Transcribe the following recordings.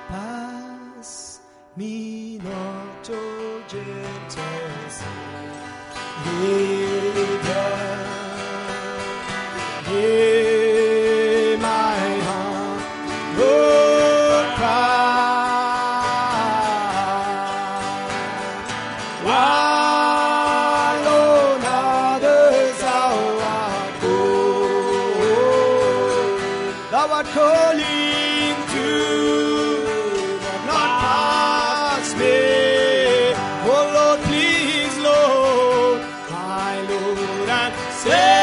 pass me not, O gentle Savior. Hear my heart, Lord, cry. While on others thou art going, thou art calling to not pass me. Oh Lord, please, Lord, my Lord and Savior.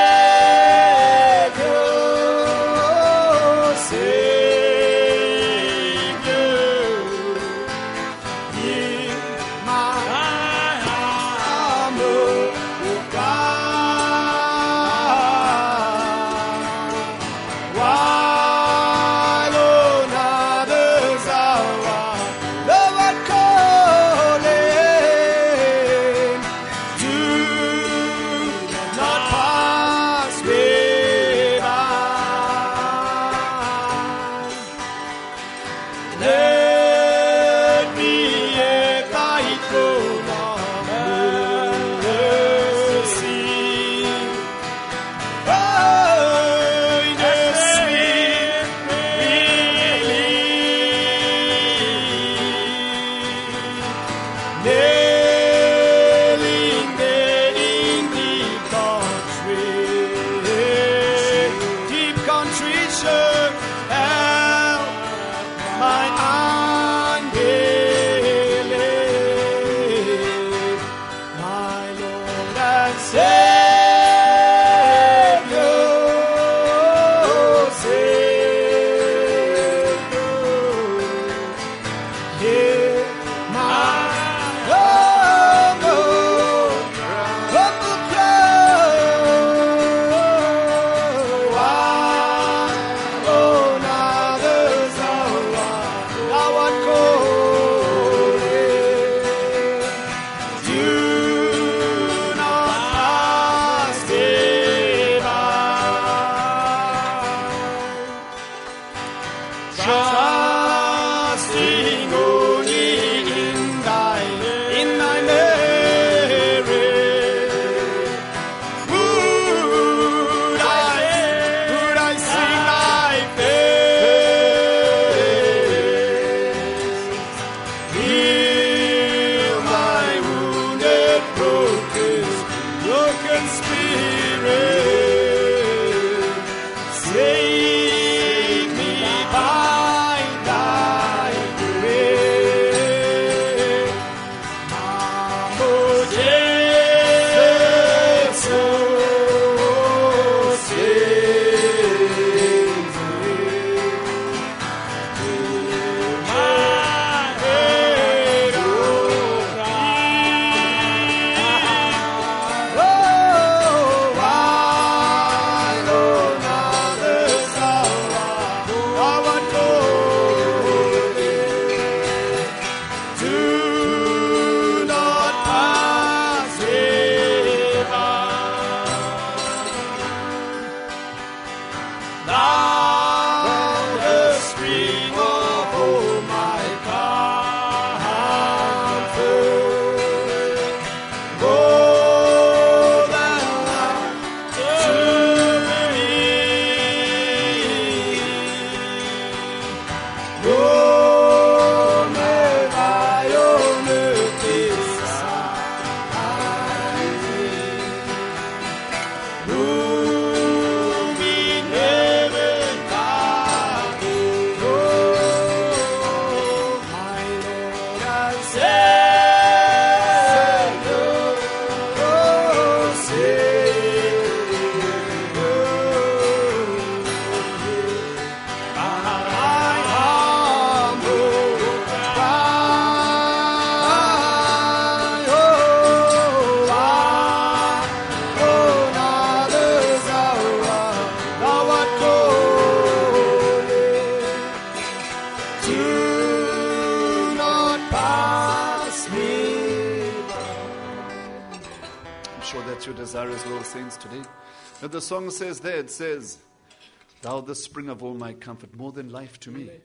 Your desire as well, saints, today. But the song says there, it says, thou the spring of all my comfort, more than life to me.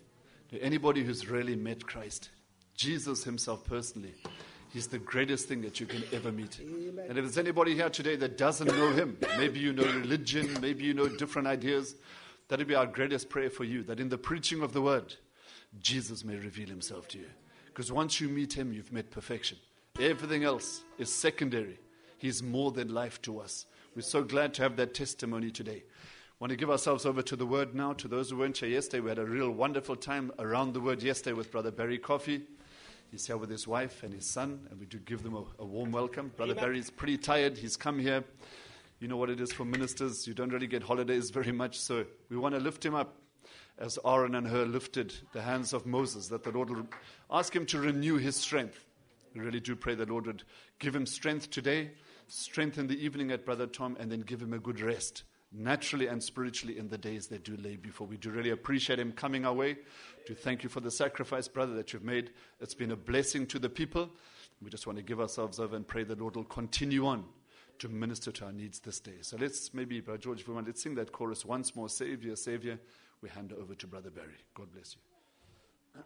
Anybody who's really met Christ, Jesus himself personally, he's the greatest thing that you can ever meet. Amen. And if there's anybody here today that doesn't know him, maybe you know religion, maybe you know different ideas, that would be our greatest prayer for you, that in the preaching of the word, Jesus may reveal himself to you. Because once you meet him, you've met perfection. Everything else is secondary. He's more than life to us. We're so glad to have that testimony today. Want to give ourselves over to the word now. To those who weren't here yesterday, we had a real wonderful time around the word yesterday with Brother Barry Coffey. He's here with his wife and his son, and we do give them a warm welcome. Brother Amen. Barry's pretty tired. He's come here. You know what it is for ministers. You don't really get holidays very much, so we want to lift him up as Aaron and Hur lifted the hands of Moses, that the Lord will ask him to renew his strength. We really do pray the Lord would give him strength today, strength in the evening at Brother Tom, and then give him a good rest, naturally and spiritually, in the days that do lay before. We do really appreciate him coming our way. To thank you for the sacrifice, brother, that you've made. It's been a blessing to the people. We just want to give ourselves over and pray the Lord will continue on to minister to our needs this day. So let's maybe, Brother George, if we want, let's sing that chorus once more. Savior, Savior. We hand over to Brother Barry. God bless you.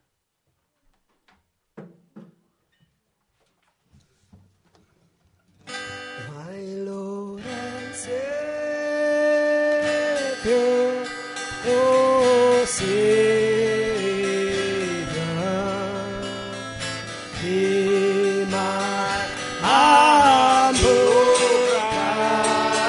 My Lord and Savior, oh Savior, hear my humble cry.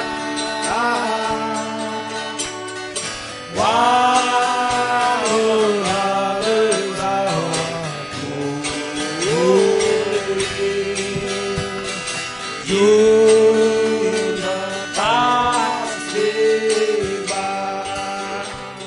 While others are going, you the passing by.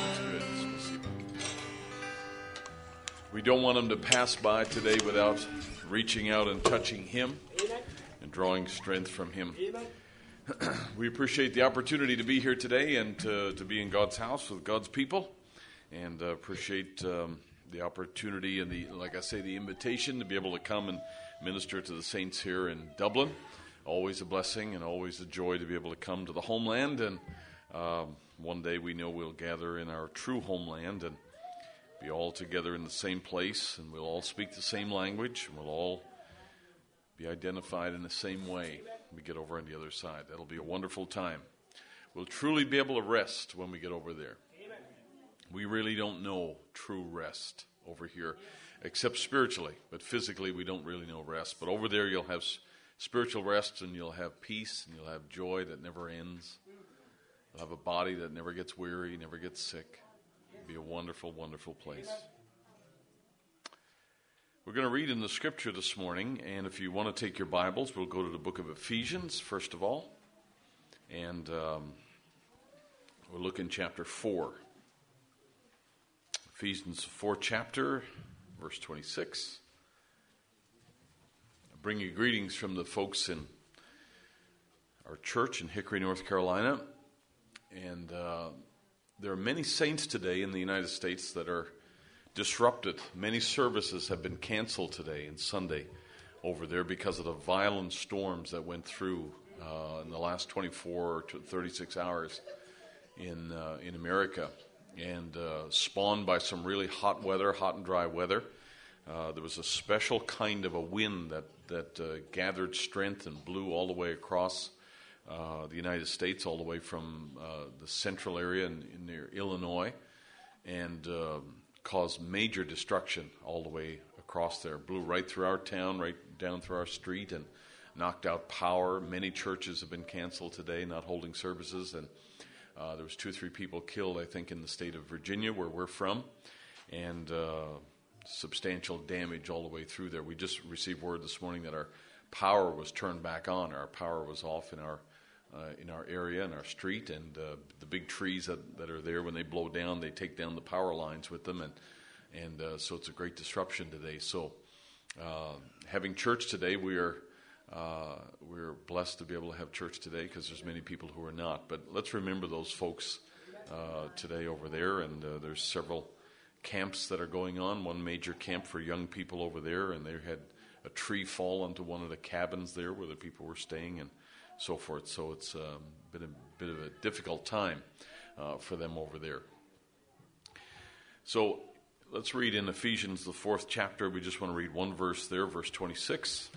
We don't want him to pass by today without reaching out and touching him and drawing strength from him. We appreciate the opportunity to be here today and to be in God's house with God's people, and appreciate the opportunity and like I say, the invitation to be able to come and minister to the saints here in Dublin. Always a blessing and always a joy to be able to come to the homeland, and one day we know we'll gather in our true homeland and be all together in the same place, and we'll all speak the same language, and we'll all be identified in the same way when we get over on the other side. That'll be a wonderful time. We'll truly be able to rest when we get over there. We really don't know true rest over here, except spiritually, but physically we don't really know rest. But over there you'll have spiritual rest, and you'll have peace, and you'll have joy that never ends. You'll have a body that never gets weary, never gets sick. It'll be a wonderful, wonderful place. We're going to read in the scripture this morning, and if you want to take your Bibles, we'll go to the book of Ephesians, first of all, and we'll look in chapter 4. Ephesians 4 chapter, verse 26. I bring you greetings from the folks in our church in Hickory, North Carolina, and there are many saints today in the United States that are disrupted. Many services have been canceled today and Sunday over there because of the violent storms that went through in the last 24 to 36 hours in America, and spawned by some really hot weather, hot and dry weather. There was a special kind of a wind that gathered strength and blew all the way across the United States, all the way from the central area near Illinois, and caused major destruction all the way across there. Blew right through our town, right down through our street, and knocked out power. Many churches have been canceled today, not holding services, and there was 2 or 3 people killed, I think, in the state of Virginia, where we're from, and substantial damage all the way through there. We just received word this morning that our power was turned back on. Our power was off in our area, in our street, and the big trees that are there, when they blow down, they take down the power lines with them, and so it's a great disruption today. So having church today, we're blessed to be able to have church today, because there's many people who are not. But let's remember those folks today over there, and there's several camps that are going on. One major camp for young people over there, and they had a tree fall onto one of the cabins there where the people were staying, and so forth. So it's been a bit of a difficult time for them over there. So Let's read in Ephesians, the 4th chapter. We just want to read one verse there, verse 26.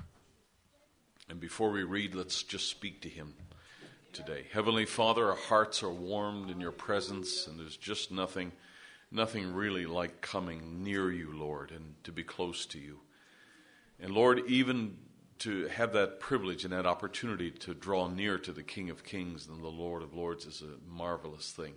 And before we read, let's just speak to him today. Heavenly Father, our hearts are warmed in your presence, and there's just nothing really like coming near you, Lord, and to be close to you. And Lord, even to have that privilege and that opportunity to draw near to the King of Kings and the Lord of Lords is a marvelous thing.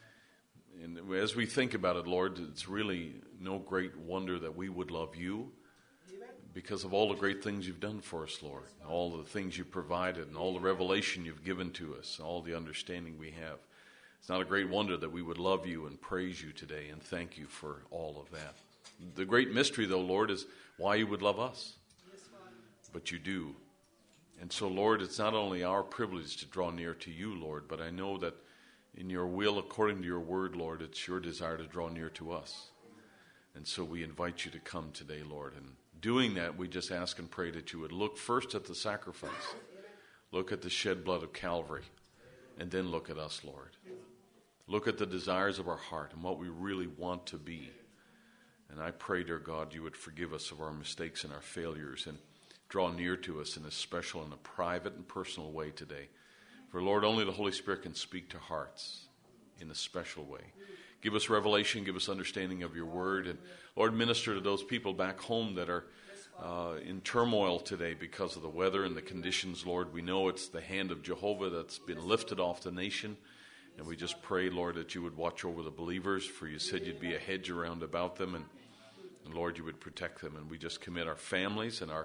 And as we think about it, Lord, it's really no great wonder that we would love you because of all the great things you've done for us, Lord, all the things you've provided and all the revelation you've given to us, all the understanding we have. It's not a great wonder that we would love you and praise you today and thank you for all of that. The great mystery, though, Lord, is why you would love us. But you do. And so, Lord, it's not only our privilege to draw near to you, Lord, but I know that in your will, according to your word, Lord, it's your desire to draw near to us. And so we invite you to come today, Lord. And doing that, we just ask and pray that you would look first at the sacrifice, look at the shed blood of Calvary, and then look at us, Lord. Look at the desires of our heart and what we really want to be. And I pray, dear God, you would forgive us of our mistakes and our failures and draw near to us in a special and a private and personal way today. For, Lord, only the Holy Spirit can speak to hearts in a special way. Give us revelation, give us understanding of your word. And, Lord, minister to those people back home that are in turmoil today because of the weather and the conditions, Lord. We know it's the hand of Jehovah that's been lifted off the nation. And we just pray, Lord, that you would watch over the believers, for you said you'd be a hedge around about them. And Lord, you would protect them. And we just commit our families and our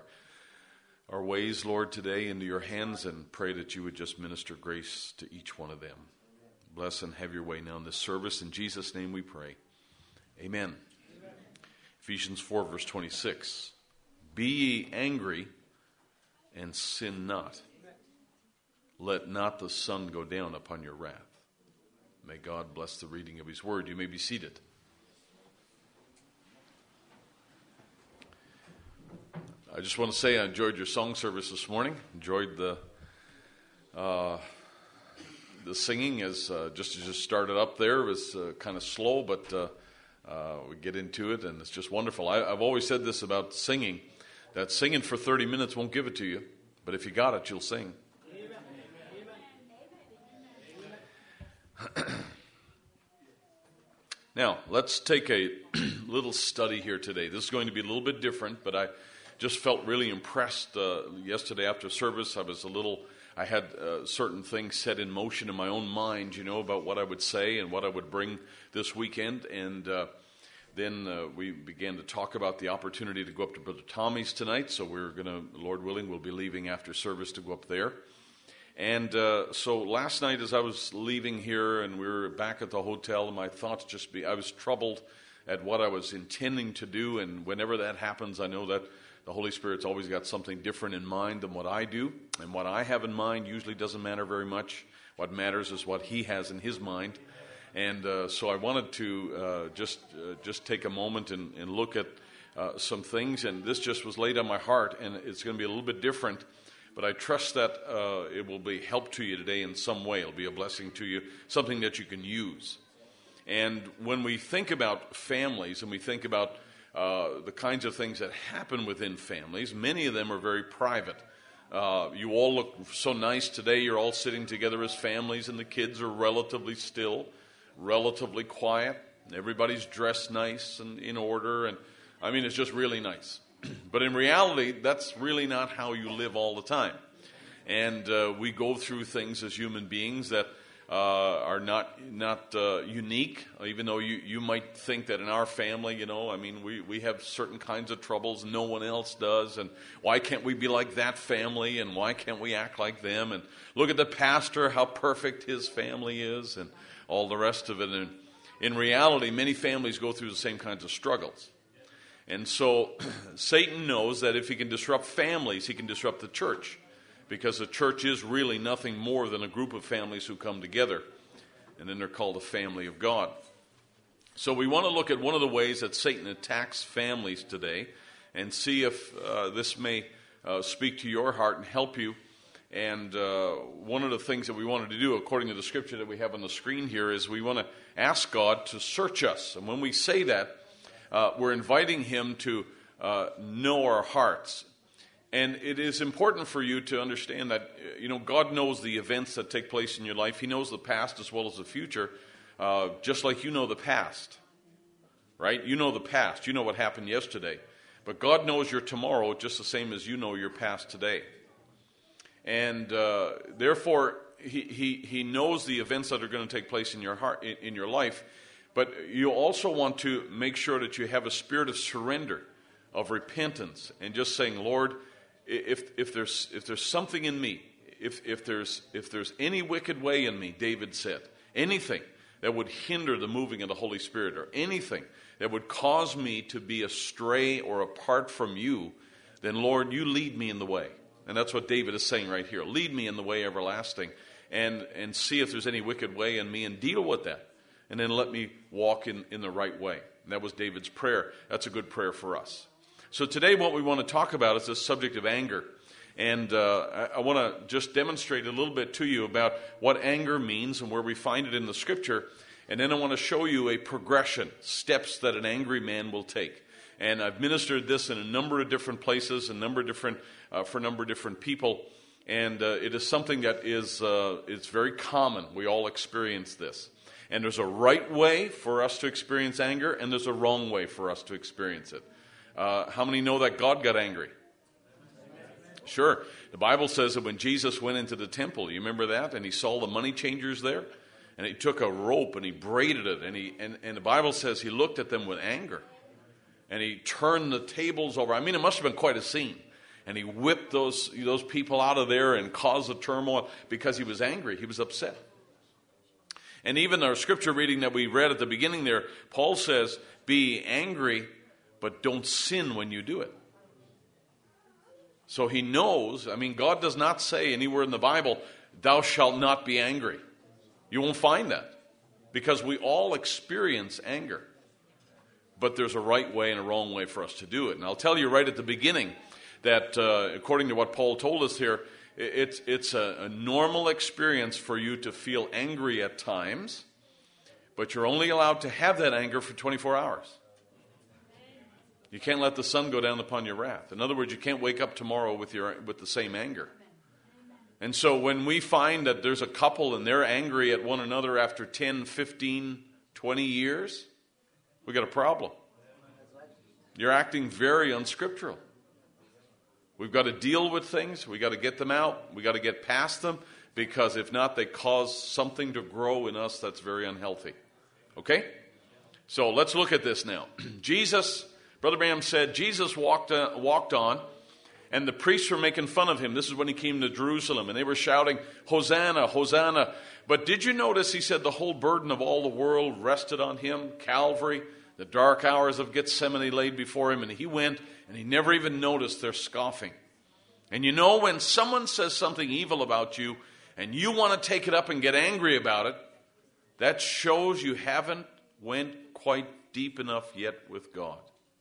ways, Lord, today into your hands and pray that you would just minister grace to each one of them. Bless and have your way now in this service. In Jesus' name we pray. Amen. Ephesians 4, verse 26. Be ye angry and sin not. Let not the sun go down upon your wrath. May God bless the reading of his word. You may be seated. I just want to say I enjoyed your song service this morning. Enjoyed the singing as just started up there. It was kind of slow, but we get into it, and it's just wonderful. I've always said this about singing, that singing for 30 minutes won't give it to you, but if you got it, you'll sing. Now, let's take a little study here today. This is going to be a little bit different, but I just felt really impressed yesterday after service. I had certain things set in motion in my own mind, about what I would say and what I would bring this weekend. And then we began to talk about the opportunity to go up to Brother Tommy's tonight. So we're going to, Lord willing, we'll be leaving after service to go up there. And so last night as I was leaving here and we were back at the hotel, my thoughts I was troubled at what I was intending to do. And whenever that happens, I know that the Holy Spirit's always got something different in mind than what I do. And what I have in mind usually doesn't matter very much. What matters is what he has in his mind. And so I wanted to just take a moment and look at some things. And this just was laid on my heart. And it's going to be a little bit different. But I trust that it will be help to you today in some way. It'll be a blessing to you, something that you can use. And when we think about families and we think about the kinds of things that happen within families, many of them are very private. You all look so nice today. You're all sitting together as families, and the kids are relatively still, relatively quiet. Everybody's dressed nice and in order, and I mean, it's just really nice. But in reality, that's really not how you live all the time. And we go through things as human beings that are not unique, even though you might think that in our family, we have certain kinds of troubles no one else does, and why can't we be like that family, and why can't we act like them, and look at the pastor, how perfect his family is, and all the rest of it. And in reality, many families go through the same kinds of struggles. And so Satan knows that if he can disrupt families, he can disrupt the church. Because the church is really nothing more than a group of families who come together. And then they're called the family of God. So we want to look at one of the ways that Satan attacks families today and see if this may speak to your heart and help you. And one of the things that we wanted to do, according to the scripture that we have on the screen here, is we want to ask God to search us. And when we say that, we're inviting him to know our hearts. And it is important for you to understand that, God knows the events that take place in your life. He knows the past as well as the future, just like you know the past, right? You know the past. You know what happened yesterday. But God knows your tomorrow just the same as you know your past today. And therefore, he knows the events that are going to take place in your heart, in your life. But you also want to make sure that you have a spirit of surrender, of repentance, and just saying, Lord, if there's something in me, if there's any wicked way in me, David said, anything that would hinder the moving of the Holy Spirit, or anything that would cause me to be astray or apart from you, then Lord, you lead me in the way. And that's what David is saying right here. Lead me in the way everlasting, and see if there's any wicked way in me, and deal with that. And then let me walk in the right way. And that was David's prayer. That's a good prayer for us. So today what we want to talk about is the subject of anger. And I want to just demonstrate a little bit to you about what anger means and where we find it in the Scripture. And then I want to show you a progression, steps that an angry man will take. And I've ministered this in a number of different places, for a number of different people. And it is something that it's very common. We all experience this. And there's a right way for us to experience anger, and there's a wrong way for us to experience it. How many know that God got angry? Sure. The Bible says that when Jesus went into the temple, you remember that? And he saw the money changers there, and he took a rope and he braided it, and the Bible says he looked at them with anger, and he turned the tables over. I mean, it must have been quite a scene. And he whipped those people out of there and caused the turmoil because he was angry. He was upset. And even our scripture reading that we read at the beginning there, Paul says, be angry, but don't sin when you do it. So he knows, God does not say anywhere in the Bible, thou shalt not be angry. You won't find that. Because we all experience anger. But there's a right way and a wrong way for us to do it. And I'll tell you right at the beginning that according to what Paul told us here, it's a normal experience for you to feel angry at times, but you're only allowed to have that anger for 24 hours. You can't let the sun go down upon your wrath. In other words, you can't wake up tomorrow with the same anger. And so when we find that there's a couple and they're angry at one another after 10, 15, 20 years, we got a problem. You're acting very unscriptural. We've got to deal with things. We've got to get them out. We've got to get past them, because if not, they cause something to grow in us that's very unhealthy. Okay? So let's look at this now. Brother Branham said, Jesus walked on, and the priests were making fun of him. This is when he came to Jerusalem, and they were shouting, Hosanna, Hosanna. But did you notice, he said, the whole burden of all the world rested on him, Calvary, the dark hours of Gethsemane laid before him, and he went, and he never even noticed their scoffing. And when someone says something evil about you, and you want to take it up and get angry about it, that shows you haven't went quite deep enough yet with God.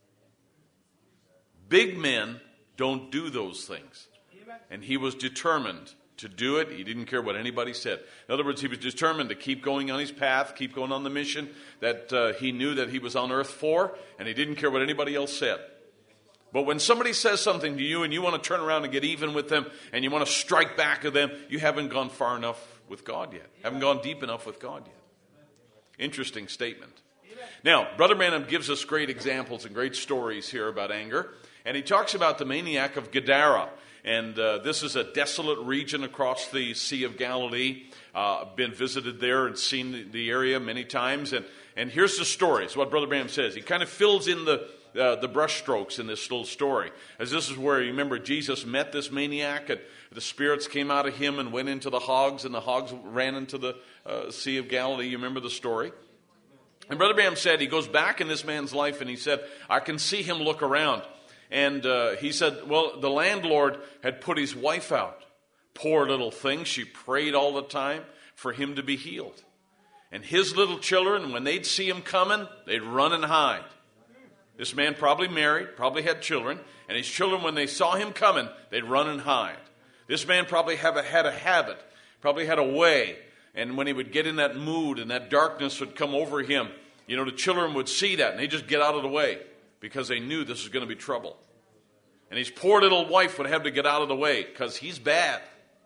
Big men don't do those things. And he was determined to do it. He didn't care what anybody said. In other words, he was determined to keep going on his path, keep going on the mission that he knew that he was on earth for, and he didn't care what anybody else said. But when somebody says something to you and you want to turn around and get even with them and you want to strike back at them, you haven't gone far enough with God yet. Haven't gone deep enough with God yet. Interesting statement. Now, Brother Branham gives us great examples and great stories here about anger. And he talks about the maniac of Gadara. And this is a desolate region across the Sea of Galilee. I've been visited there and seen the area many times. And here's the story. It's what Brother Branham says. He kind of fills in the brushstrokes in this little story. As this is where, you remember, Jesus met this maniac, and the spirits came out of him and went into the hogs, and the hogs ran into the Sea of Galilee. You remember the story? And Brother Branham said he goes back in this man's life, and he said, I can see him look around. And he said, well, the landlord had put his wife out. Poor little thing. She prayed all the time for him to be healed. And his little children, when they'd see him coming, they'd run and hide. This man probably married, probably had children. And his children, when they saw him coming, they'd run and hide. This man probably had a habit, probably had a way. And when he would get in that mood and that darkness would come over him, the children would see that and they'd just get out of the way. because they knew this was going to be trouble. And his poor little wife would have to get out of the way because he's bad.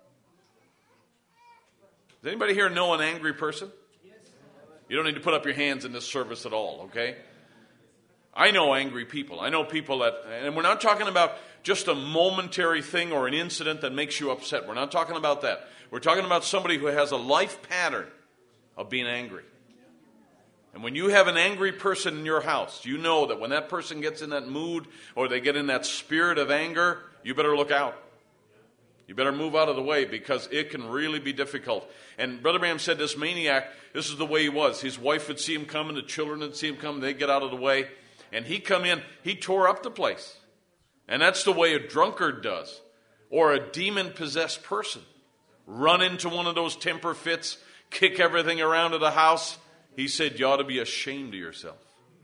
Does anybody here know an angry person? You don't need to put up your hands in this service at all, okay? I know angry people. I know people that, and we're not talking about just a momentary thing or an incident that makes you upset. We're not talking about that. We're talking about somebody who has a life pattern of being angry. And when you have an angry person in your house, you know that when that person gets in that mood or they get in that spirit of anger, you better look out. You better move out of the way because it can really be difficult. And Brother Branham said this maniac, this is the way he was. His wife would see him coming, the children would see him coming, they'd get out of the way. And he'd come in, he tore up the place. And that's the way a drunkard does. Or a demon-possessed person. Run into one of those temper fits, kick everything around to the house. He said, you ought to be ashamed of yourself.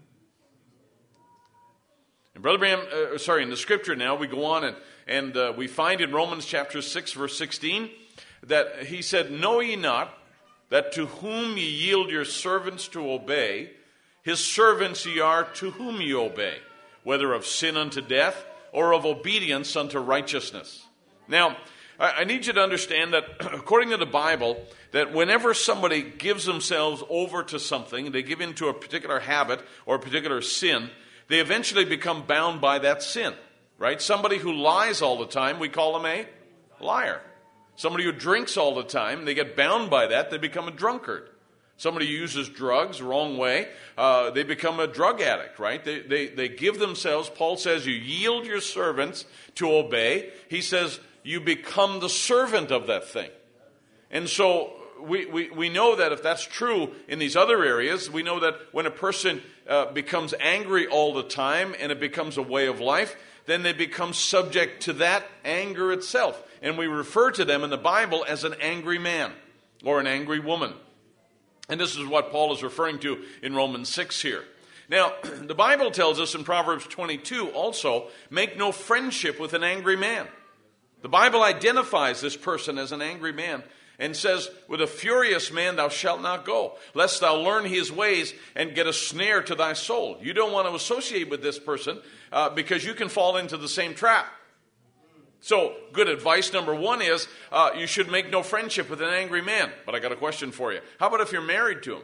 And Brother Branham, in the scripture now, we go on and we find in Romans chapter 6, verse 16, that he said, know ye not that to whom ye yield your servants to obey, his servants ye are to whom ye obey, whether of sin unto death or of obedience unto righteousness. Now, I need you to understand that according to the Bible, that whenever somebody gives themselves over to something, they give into a particular habit or a particular sin, they eventually become bound by that sin, right? Somebody who lies all the time, we call them a liar. Somebody who drinks all the time, they get bound by that, they become a drunkard. Somebody who uses drugs the wrong way, they become a drug addict, right? They give themselves, Paul says, you yield your servants to obey. He says, you become the servant of that thing. And so we know that if that's true in these other areas, we know that when a person becomes angry all the time and it becomes a way of life, then they become subject to that anger itself. And we refer to them in the Bible as an angry man or an angry woman. And this is what Paul is referring to in Romans 6 here. Now, the Bible tells us in Proverbs 22 also, make no friendship with an angry man. The Bible identifies this person as an angry man and says, with a furious man thou shalt not go, lest thou learn his ways and get a snare to thy soul. You don't want to associate with this person because you can fall into the same trap. So, good advice number one is you should make no friendship with an angry man. But I got a question for you. How about if you're married to him?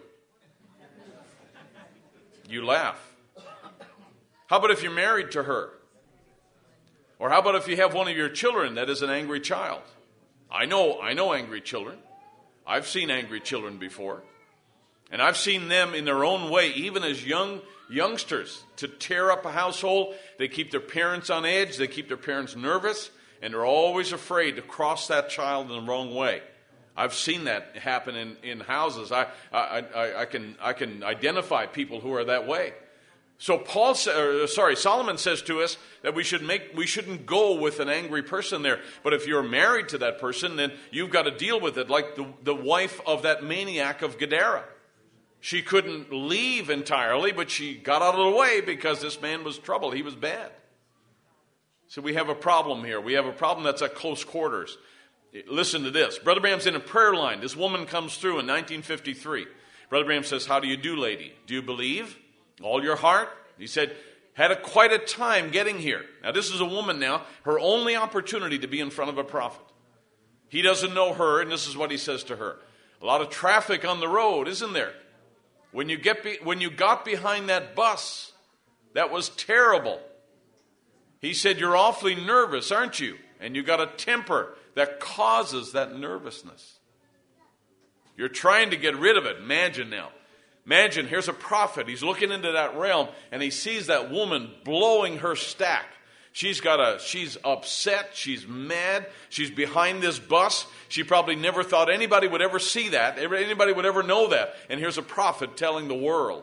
You laugh. How about if you're married to her? Or how about if you have one of your children that is an angry child? I know angry children. I've seen angry children before. And I've seen them in their own way, even as youngsters, to tear up a household. They keep their parents on edge. They keep their parents nervous. And they're always afraid to cross that child in the wrong way. I've seen that happen in houses. I can identify people who are that way. So Solomon says to us that we shouldn't go with an angry person there. But if you're married to that person, then you've got to deal with it like the wife of that maniac of Gadara. She couldn't leave entirely, but she got out of the way because this man was trouble. He was bad. So we have a problem here. We have a problem that's at close quarters. Listen to this. Brother Branham's in a prayer line. This woman comes through in 1953. Brother Branham says, how do you do, lady? Do you believe? All your heart? He said, had quite a time getting here. Now this is a woman now, her only opportunity to be in front of a prophet. He doesn't know her, and this is what he says to her. A lot of traffic on the road, isn't there? When you got behind that bus, that was terrible. He said, you're awfully nervous, aren't you? And you got a temper that causes that nervousness. You're trying to get rid of it. Imagine now. Imagine, here's a prophet. He's looking into that realm, and he sees that woman blowing her stack. She's upset. She's mad. She's behind this bus. She probably never thought anybody would ever see that. Anybody would ever know that. And here's a prophet telling the world.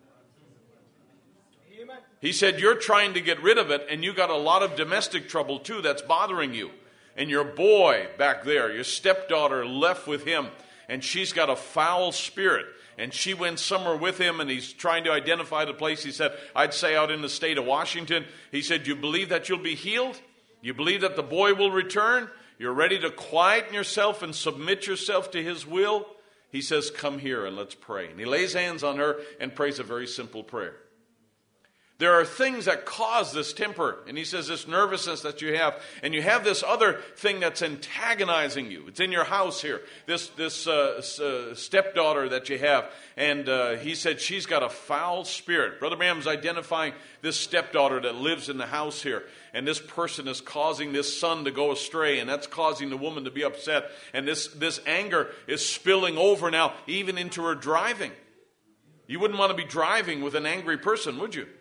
He said, you're trying to get rid of it, and you got a lot of domestic trouble too that's bothering you. And your boy back there, your stepdaughter left with him, and she's got a foul spirit. And she went somewhere with him, and he's trying to identify the place. He said, I'd say out in the state of Washington. He said, you believe that you'll be healed? You believe that the boy will return? You're ready to quieten yourself and submit yourself to his will? He says, come here and let's pray. And he lays hands on her and prays a very simple prayer. There are things that cause this temper. And he says this nervousness that you have. And you have this other thing that's antagonizing you. It's in your house here. This stepdaughter that you have. And he said she's got a foul spirit. Brother Branham's identifying this stepdaughter that lives in the house here. And this person is causing this son to go astray. And that's causing the woman to be upset. And this anger is spilling over now even into her driving. You wouldn't want to be driving with an angry person, would you?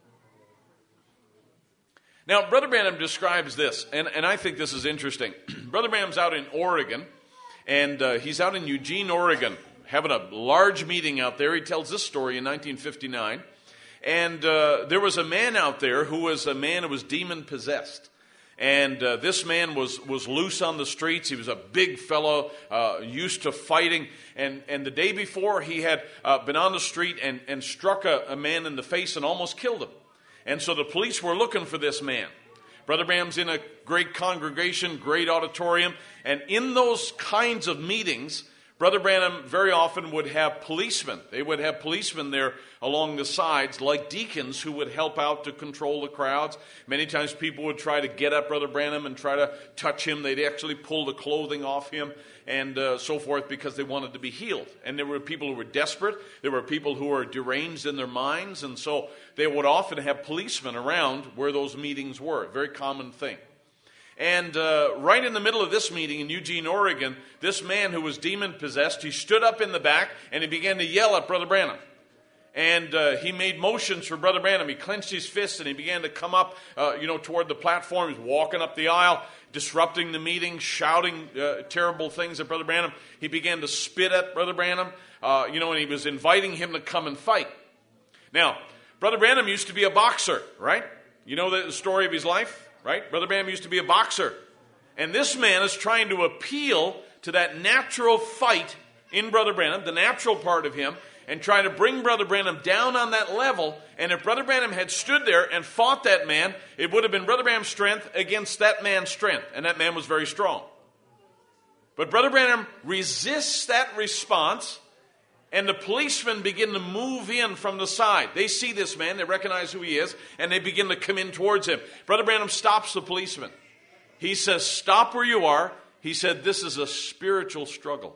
Now, Brother Branham describes this, and I think this is interesting. Brother Branham's out in Oregon, and he's out in Eugene, Oregon, having a large meeting out there. He tells this story in 1959. And there was a man out there who was demon-possessed. And this man was loose on the streets. He was a big fellow, used to fighting. And the day before, he had been on the street and struck a man in the face and almost killed him. And so the police were looking for this man. Brother Branham's in a great congregation, great auditorium. And in those kinds of meetings, Brother Branham very often would have policemen. They would have policemen there along the sides, like deacons, who would help out to control the crowds. Many times people would try to get at Brother Branham and try to touch him. They'd actually pull the clothing off him and so forth because they wanted to be healed. And there were people who were desperate. There were people who were deranged in their minds. And so they would often have policemen around where those meetings were. A very common thing. And right in the middle of this meeting in Eugene, Oregon, this man who was demon-possessed, he stood up in the back and he began to yell at Brother Branham. And he made motions for Brother Branham. He clenched his fists and he began to come up, toward the platform. He was walking up the aisle, disrupting the meeting, shouting terrible things at Brother Branham. He began to spit at Brother Branham, and he was inviting him to come and fight. Now, Brother Branham used to be a boxer, right? You know the story of his life, right? Brother Branham used to be a boxer. And this man is trying to appeal to that natural fight in Brother Branham, the natural part of him, and trying to bring Brother Branham down on that level. And if Brother Branham had stood there and fought that man, it would have been Brother Branham's strength against that man's strength. And that man was very strong. But Brother Branham resists that response, and the policemen begin to move in from the side. They see this man, they recognize who he is, and they begin to come in towards him. Brother Branham stops the policeman. He says, "Stop where you are." He said, "This is a spiritual struggle."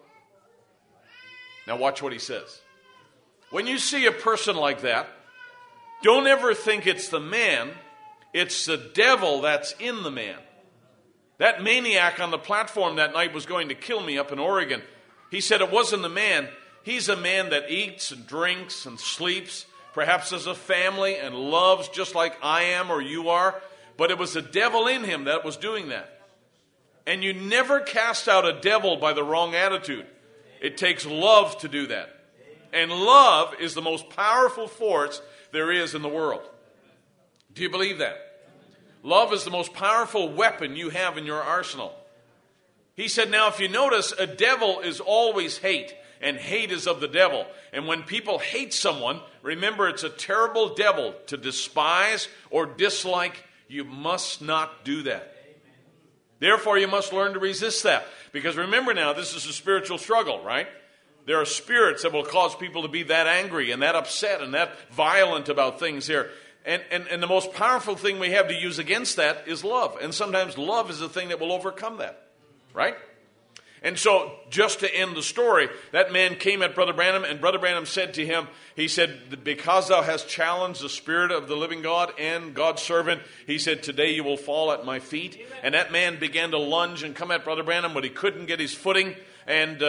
Now watch what he says. When you see a person like that, don't ever think it's the man. It's the devil that's in the man. That maniac on the platform that night was going to kill me up in Oregon. He said it wasn't the man. He's a man that eats and drinks and sleeps, perhaps as a family, and loves just like I am or you are. But it was the devil in him that was doing that. And you never cast out a devil by the wrong attitude. It takes love to do that. And love is the most powerful force there is in the world. Do you believe that? Love is the most powerful weapon you have in your arsenal. He said, now if you notice, a devil is always hate, and hate is of the devil. And when people hate someone, remember it's a terrible devil to despise or dislike. You must not do that. Therefore, you must learn to resist that. Because remember now, this is a spiritual struggle, right? There are spirits that will cause people to be that angry and that upset and that violent about things here. And the most powerful thing we have to use against that is love. And sometimes love is the thing that will overcome that. Right? And so, just to end the story, that man came at Brother Branham, and Brother Branham said to him, he said, because thou hast challenged the Spirit of the living God and God's servant, he said, today you will fall at my feet. Amen. And that man began to lunge and come at Brother Branham, but he couldn't get his footing. And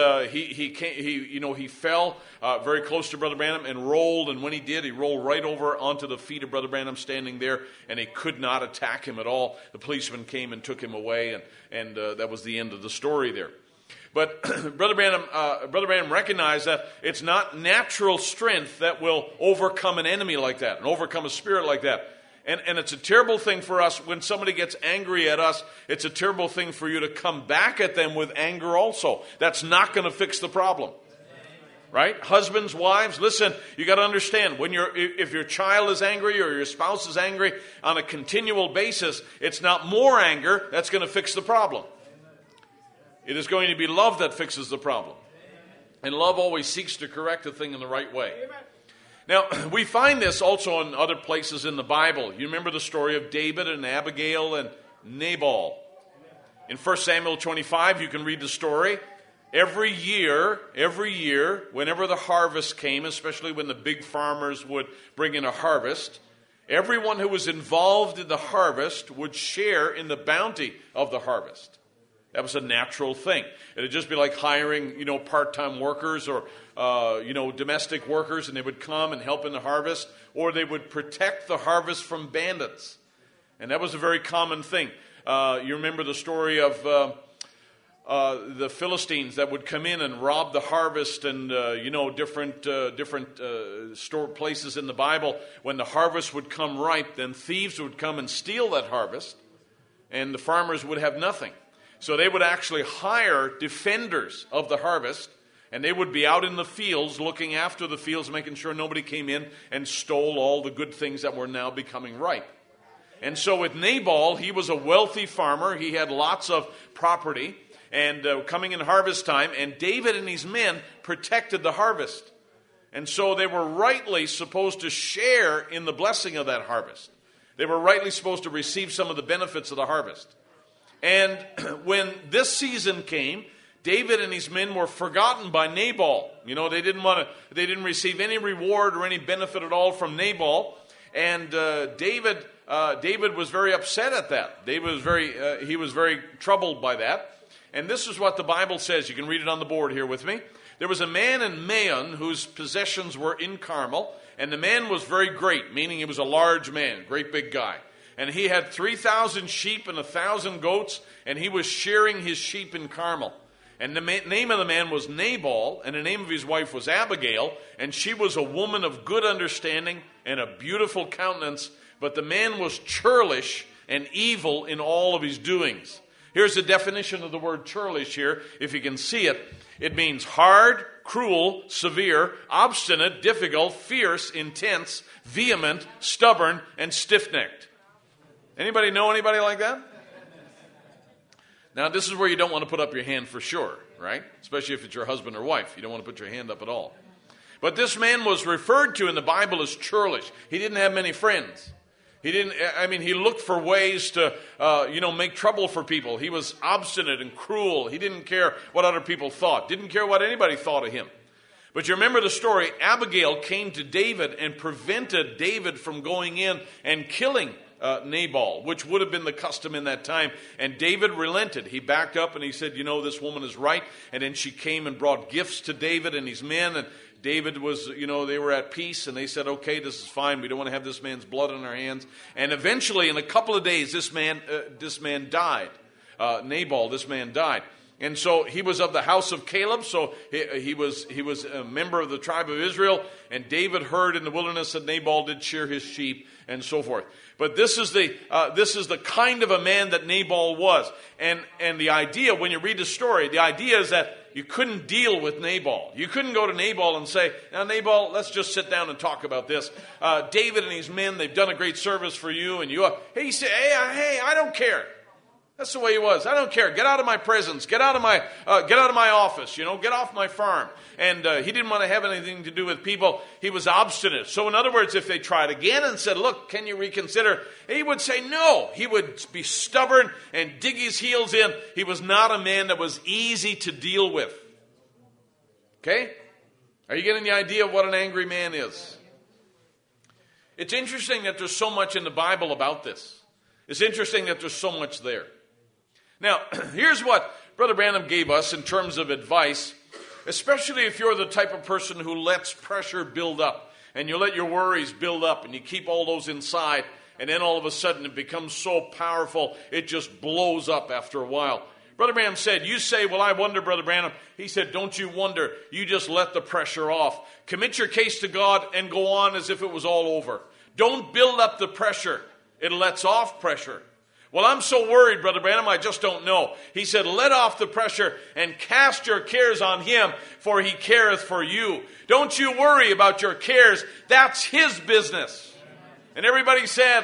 he fell very close to Brother Branham and rolled. And when he did, he rolled right over onto the feet of Brother Branham standing there, and he could not attack him at all. The policeman came and took him away, and that was the end of the story there. But Brother Branham recognized that it's not natural strength that will overcome an enemy like that and overcome a spirit like that. And it's a terrible thing for us when somebody gets angry at us. It's a terrible thing for you to come back at them with anger also. That's not going to fix the problem. Right? Husbands, wives, listen, you got to understand, if your child is angry or your spouse is angry on a continual basis, it's not more anger that's going to fix the problem. It is going to be love that fixes the problem. And love always seeks to correct a thing in the right way. Now, we find this also in other places in the Bible. You remember the story of David and Abigail and Nabal. In 1 Samuel 25, you can read the story. Every year, whenever the harvest came, especially when the big farmers would bring in a harvest, everyone who was involved in the harvest would share in the bounty of the harvest. That was a natural thing. It would just be like hiring, part-time workers or, domestic workers, and they would come and help in the harvest, or they would protect the harvest from bandits. And that was a very common thing. You remember the story of the Philistines that would come in and rob the harvest and, different store places in the Bible. When the harvest would come ripe, then thieves would come and steal that harvest, and the farmers would have nothing. So they would actually hire defenders of the harvest, and they would be out in the fields looking after the fields, making sure nobody came in and stole all the good things that were now becoming ripe. And so with Nabal, he was a wealthy farmer. He had lots of property, and coming in harvest time, and David and his men protected the harvest. And so they were rightly supposed to share in the blessing of that harvest. They were rightly supposed to receive some of the benefits of the harvest. And when this season came, David and his men were forgotten by Nabal. They didn't receive any reward or any benefit at all from Nabal. And David was very upset at that. He was very troubled by that. And this is what the Bible says. You can read it on the board here with me. There was a man in Maon whose possessions were in Carmel, and the man was very great, meaning he was a large man, great big guy. And he had 3,000 sheep and 1,000 goats, and he was shearing his sheep in Carmel. And the name of the man was Nabal, and the name of his wife was Abigail, and she was a woman of good understanding and a beautiful countenance, but the man was churlish and evil in all of his doings. Here's the definition of the word churlish here, if you can see it. It means hard, cruel, severe, obstinate, difficult, fierce, intense, vehement, stubborn, and stiff-necked. Anybody know anybody like that? Now, this is where you don't want to put up your hand for sure, right? Especially if it's your husband or wife. You don't want to put your hand up at all. But this man was referred to in the Bible as churlish. He didn't have many friends. He looked for ways to, make trouble for people. He was obstinate and cruel. He didn't care what other people thought. Didn't care what anybody thought of him. But you remember the story. Abigail came to David and prevented David from going in and killing Nabal, which would have been the custom in that time. And David relented. He backed up and he said, this woman is right. And then she came and brought gifts to David and his men. And David was, they were at peace. And they said, okay, this is fine. We don't want to have this man's blood on our hands. And eventually, in a couple of days, this man died. Nabal, this man died. And so he was of the house of Caleb, so he was a member of the tribe of Israel. And David heard in the wilderness that Nabal did shear his sheep and so forth. But this is the kind of a man that Nabal was. And the idea, when you read the story, the idea is that you couldn't deal with Nabal. You couldn't go to Nabal and say, now Nabal, let's just sit down and talk about this. David and his men, they've done a great service for you. And he said, hey, I don't care. That's the way he was. I don't care. Get out of my presence. Get out of my office. Get off my farm. And he didn't want to have anything to do with people. He was obstinate. So in other words, if they tried again and said, look, can you reconsider? He would say no. He would be stubborn and dig his heels in. He was not a man that was easy to deal with. Okay? Are you getting the idea of what an angry man is? It's interesting that there's so much in the Bible about this. It's interesting that there's so much there. Now, here's what Brother Branham gave us in terms of advice, especially if you're the type of person who lets pressure build up and you let your worries build up and you keep all those inside, and then all of a sudden it becomes so powerful it just blows up after a while. Brother Branham said, you say, well, I wonder, Brother Branham. He said, don't you wonder. You just let the pressure off. Commit your case to God and go on as if it was all over. Don't build up the pressure. It lets off pressure. Well, I'm so worried, Brother Branham, I just don't know. He said, let off the pressure and cast your cares on him, for he careth for you. Don't you worry about your cares. That's his business. And everybody said,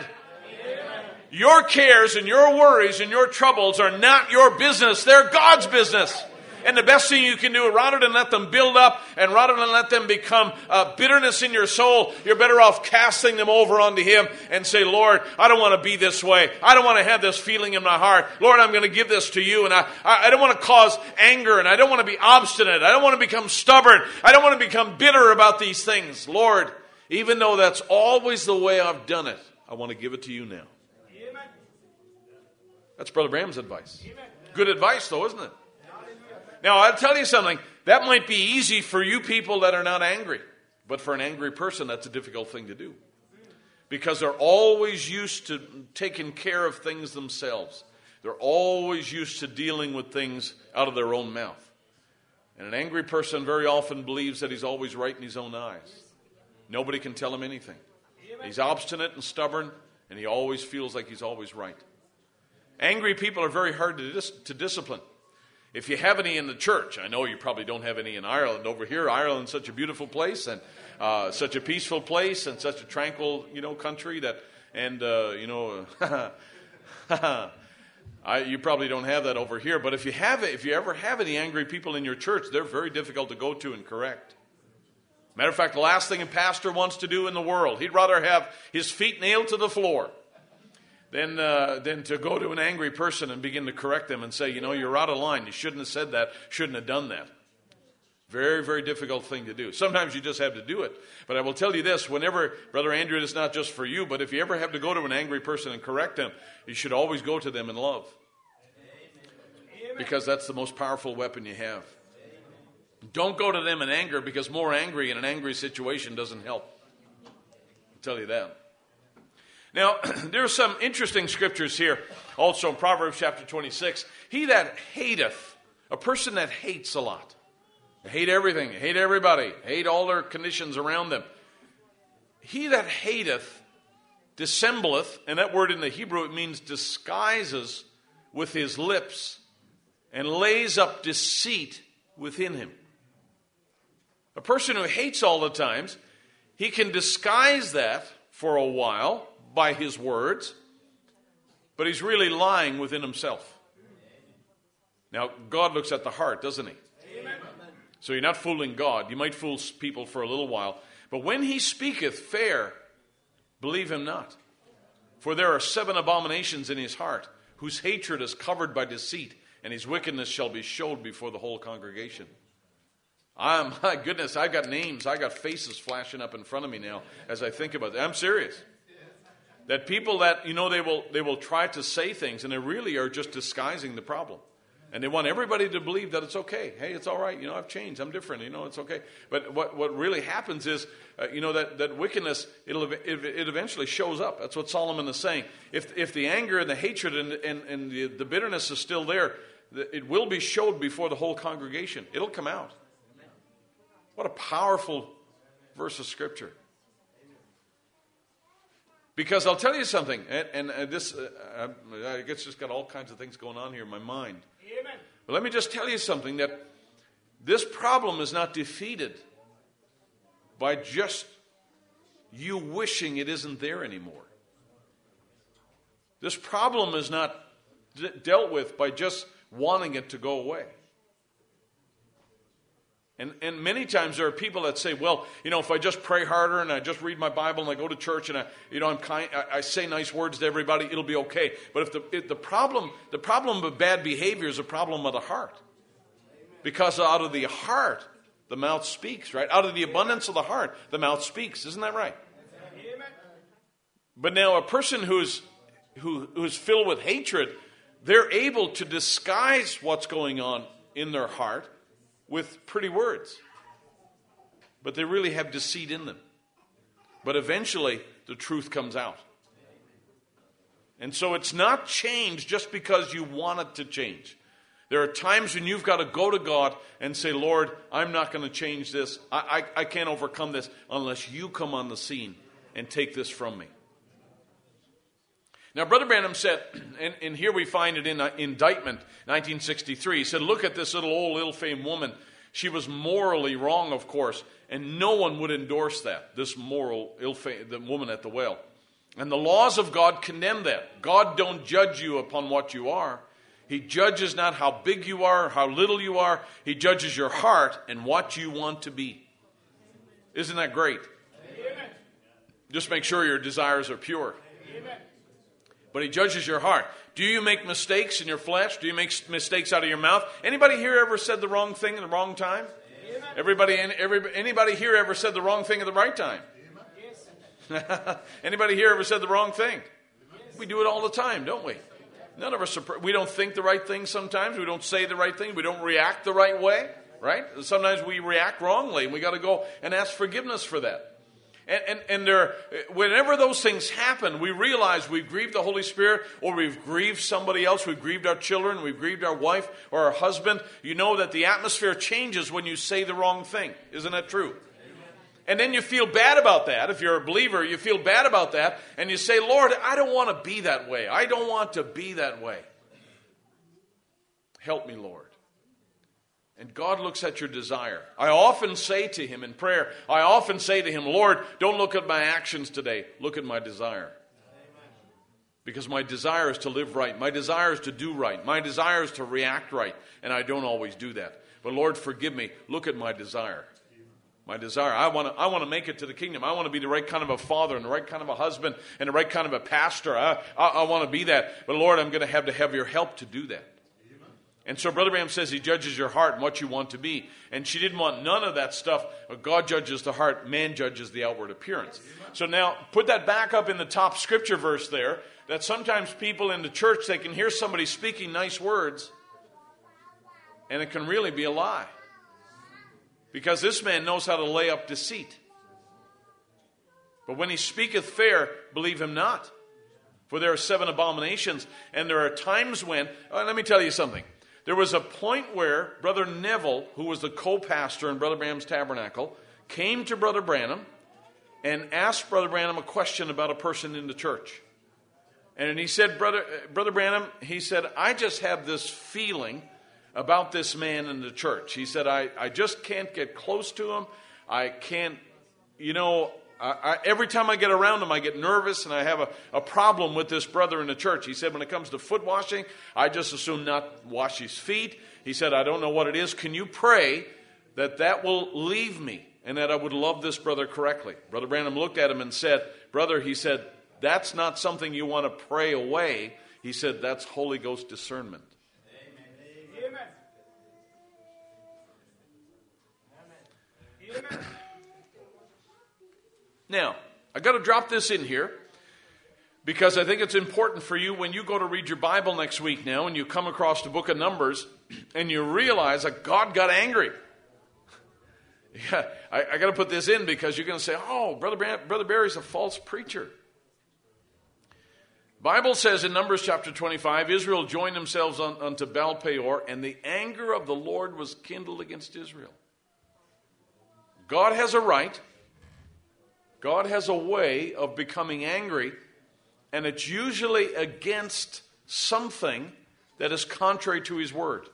your cares and your worries and your troubles are not your business. They're God's business. And the best thing you can do, rather than let them build up and rather than let them become bitterness in your soul, you're better off casting them over onto Him and say, Lord, I don't want to be this way. I don't want to have this feeling in my heart. Lord, I'm going to give this to you. And I don't want to cause anger, and I don't want to be obstinate. I don't want to become stubborn. I don't want to become bitter about these things. Lord, even though that's always the way I've done it, I want to give it to you now. Amen. That's Brother Bram's advice. Good advice, though, isn't it? Now, I'll tell you something. That might be easy for you people that are not angry. But for an angry person, that's a difficult thing to do. Because they're always used to taking care of things themselves. They're always used to dealing with things out of their own mouth. And an angry person very often believes that he's always right in his own eyes. Nobody can tell him anything. He's obstinate and stubborn, and he always feels like he's always right. Angry people are very hard to discipline. If you have any in the church, I know you probably don't have any in Ireland. Over here, Ireland's such a beautiful place, and such a peaceful place, and such a tranquil, country that, and you probably don't have that over here. But if you ever have any angry people in your church, they're very difficult to go to and correct. Matter of fact, the last thing a pastor wants to do in the world, he'd rather have his feet nailed to the floor than to go to an angry person and begin to correct them and say, you're out of line. You shouldn't have said that, shouldn't have done that. Very, very difficult thing to do. Sometimes you just have to do it. But I will tell you this, whenever, Brother Andrew, it's not just for you, but if you ever have to go to an angry person and correct them, you should always go to them in love. Because that's the most powerful weapon you have. Don't go to them in anger, because more angry in an angry situation doesn't help. I'll tell you that. Now, there are some interesting scriptures here, also in Proverbs chapter 26. He that hateth, a person that hates a lot, they hate everything, they hate everybody, hate all their conditions around them. He that hateth dissembleth, and that word in the Hebrew, it means disguises with his lips, and lays up deceit within him. A person who hates all the times, he can disguise that for a while by his words, but he's really lying within himself. Now, God looks at the heart, doesn't he? Amen. So you're not fooling God. You might fool people for a little while. But when he speaketh fair, believe him not. For there are 7 abominations in his heart, whose hatred is covered by deceit, and his wickedness shall be showed before the whole congregation. My goodness, I've got names, I've got faces flashing up in front of me now as I think about that. I'm serious. That people that, they will try to say things, and they really are just disguising the problem. And they want everybody to believe that it's okay. Hey, it's all right. I've changed. I'm different. It's okay. But what really happens is, that wickedness, it eventually shows up. That's what Solomon is saying. If the anger and the hatred and the bitterness is still there, it will be showed before the whole congregation. It'll come out. What a powerful verse of Scripture. Because I'll tell you something, and this, I guess just got all kinds of things going on here in my mind. Amen. But let me just tell you something, that this problem is not defeated by just you wishing it isn't there anymore. This problem is not dealt with by just wanting it to go away. And many times there are people that say, well, if I just pray harder and I just read my Bible and I go to church and I'm kind, I say nice words to everybody, it'll be okay. But if the problem of bad behavior is a problem of the heart, because out of the heart the mouth speaks, right? Out of the abundance of the heart the mouth speaks, isn't that right? Amen. But now a person who's filled with hatred, they're able to disguise what's going on in their heart with pretty words. But they really have deceit in them. But eventually, the truth comes out. And so it's not changed just because you want it to change. There are times when you've got to go to God and say, Lord, I'm not going to change this. I can't overcome this unless you come on the scene and take this from me. Now, Brother Branham said, and here we find it in Indictment, 1963. He said, look at this little old ill-famed woman. She was morally wrong, of course, and no one would endorse that, this moral ill-famed, the woman at the well. And the laws of God condemn that. God don't judge you upon what you are. He judges not how big you are, how little you are. He judges your heart and what you want to be. Isn't that great? Amen. Just make sure your desires are pure. Amen. But he judges your heart. Do you make mistakes in your flesh? Do you make mistakes out of your mouth? Anybody here ever said the wrong thing at the wrong time? Anybody here ever said the wrong thing at the right time? Yes. Anybody here ever said the wrong thing? Yes. We do it all the time, don't we? None of us we don't think the right thing sometimes. We don't say the right thing. We don't react the right way, right? Sometimes we react wrongly, and we got to go and ask forgiveness for that. And whenever those things happen, we realize we've grieved the Holy Spirit, or we've grieved somebody else. We've grieved our children. We've grieved our wife or our husband. You know that the atmosphere changes when you say the wrong thing. Isn't that true? And then you feel bad about that. If you're a believer, you feel bad about that. And you say, Lord, I don't want to be that way. I don't want to be that way. Help me, Lord. And God looks at your desire. I often say to him in prayer, Lord, don't look at my actions today. Look at my desire. Because my desire is to live right. My desire is to do right. My desire is to react right. And I don't always do that. But Lord, forgive me. Look at my desire. My desire. I want to make it to the kingdom. I want to be the right kind of a father and the right kind of a husband and the right kind of a pastor. I want to be that. But Lord, I'm going to have your help to do that. And so Brother Branham says he judges your heart and what you want to be. And she didn't want none of that stuff. God judges the heart. Man judges the outward appearance. So now put that back up in the top scripture verse there. That sometimes people in the church, they can hear somebody speaking nice words. And it can really be a lie. Because this man knows how to lay up deceit. But when he speaketh fair, believe him not. For there are 7 abominations. And there are times when, let me tell you something. There was a point where Brother Neville, who was the co-pastor in Brother Branham's tabernacle, came to Brother Branham and asked Brother Branham a question about a person in the church. And he said, Brother Branham, he said, I just have this feeling about this man in the church. He said, I just can't get close to him. I can't, every time I get around him, I get nervous, and I have a problem with this brother in the church. He said, when it comes to foot washing, I just assume not wash his feet. He said, I don't know what it is. Can you pray that will leave me and that I would love this brother correctly? Brother Branham looked at him and said, brother, he said, that's not something you want to pray away. He said, that's Holy Ghost discernment. Amen. Amen. Now, I got to drop this in here because I think it's important for you when you go to read your Bible next week now and you come across the book of Numbers and you realize that God got angry. Yeah, I got to put this in because you're going to say, oh, Brother Barry's a false preacher. Bible says in Numbers chapter 25, Israel joined themselves unto Baal Peor, and the anger of the Lord was kindled against Israel. God has a right. God has a way of becoming angry, and it's usually against something that is contrary to his word.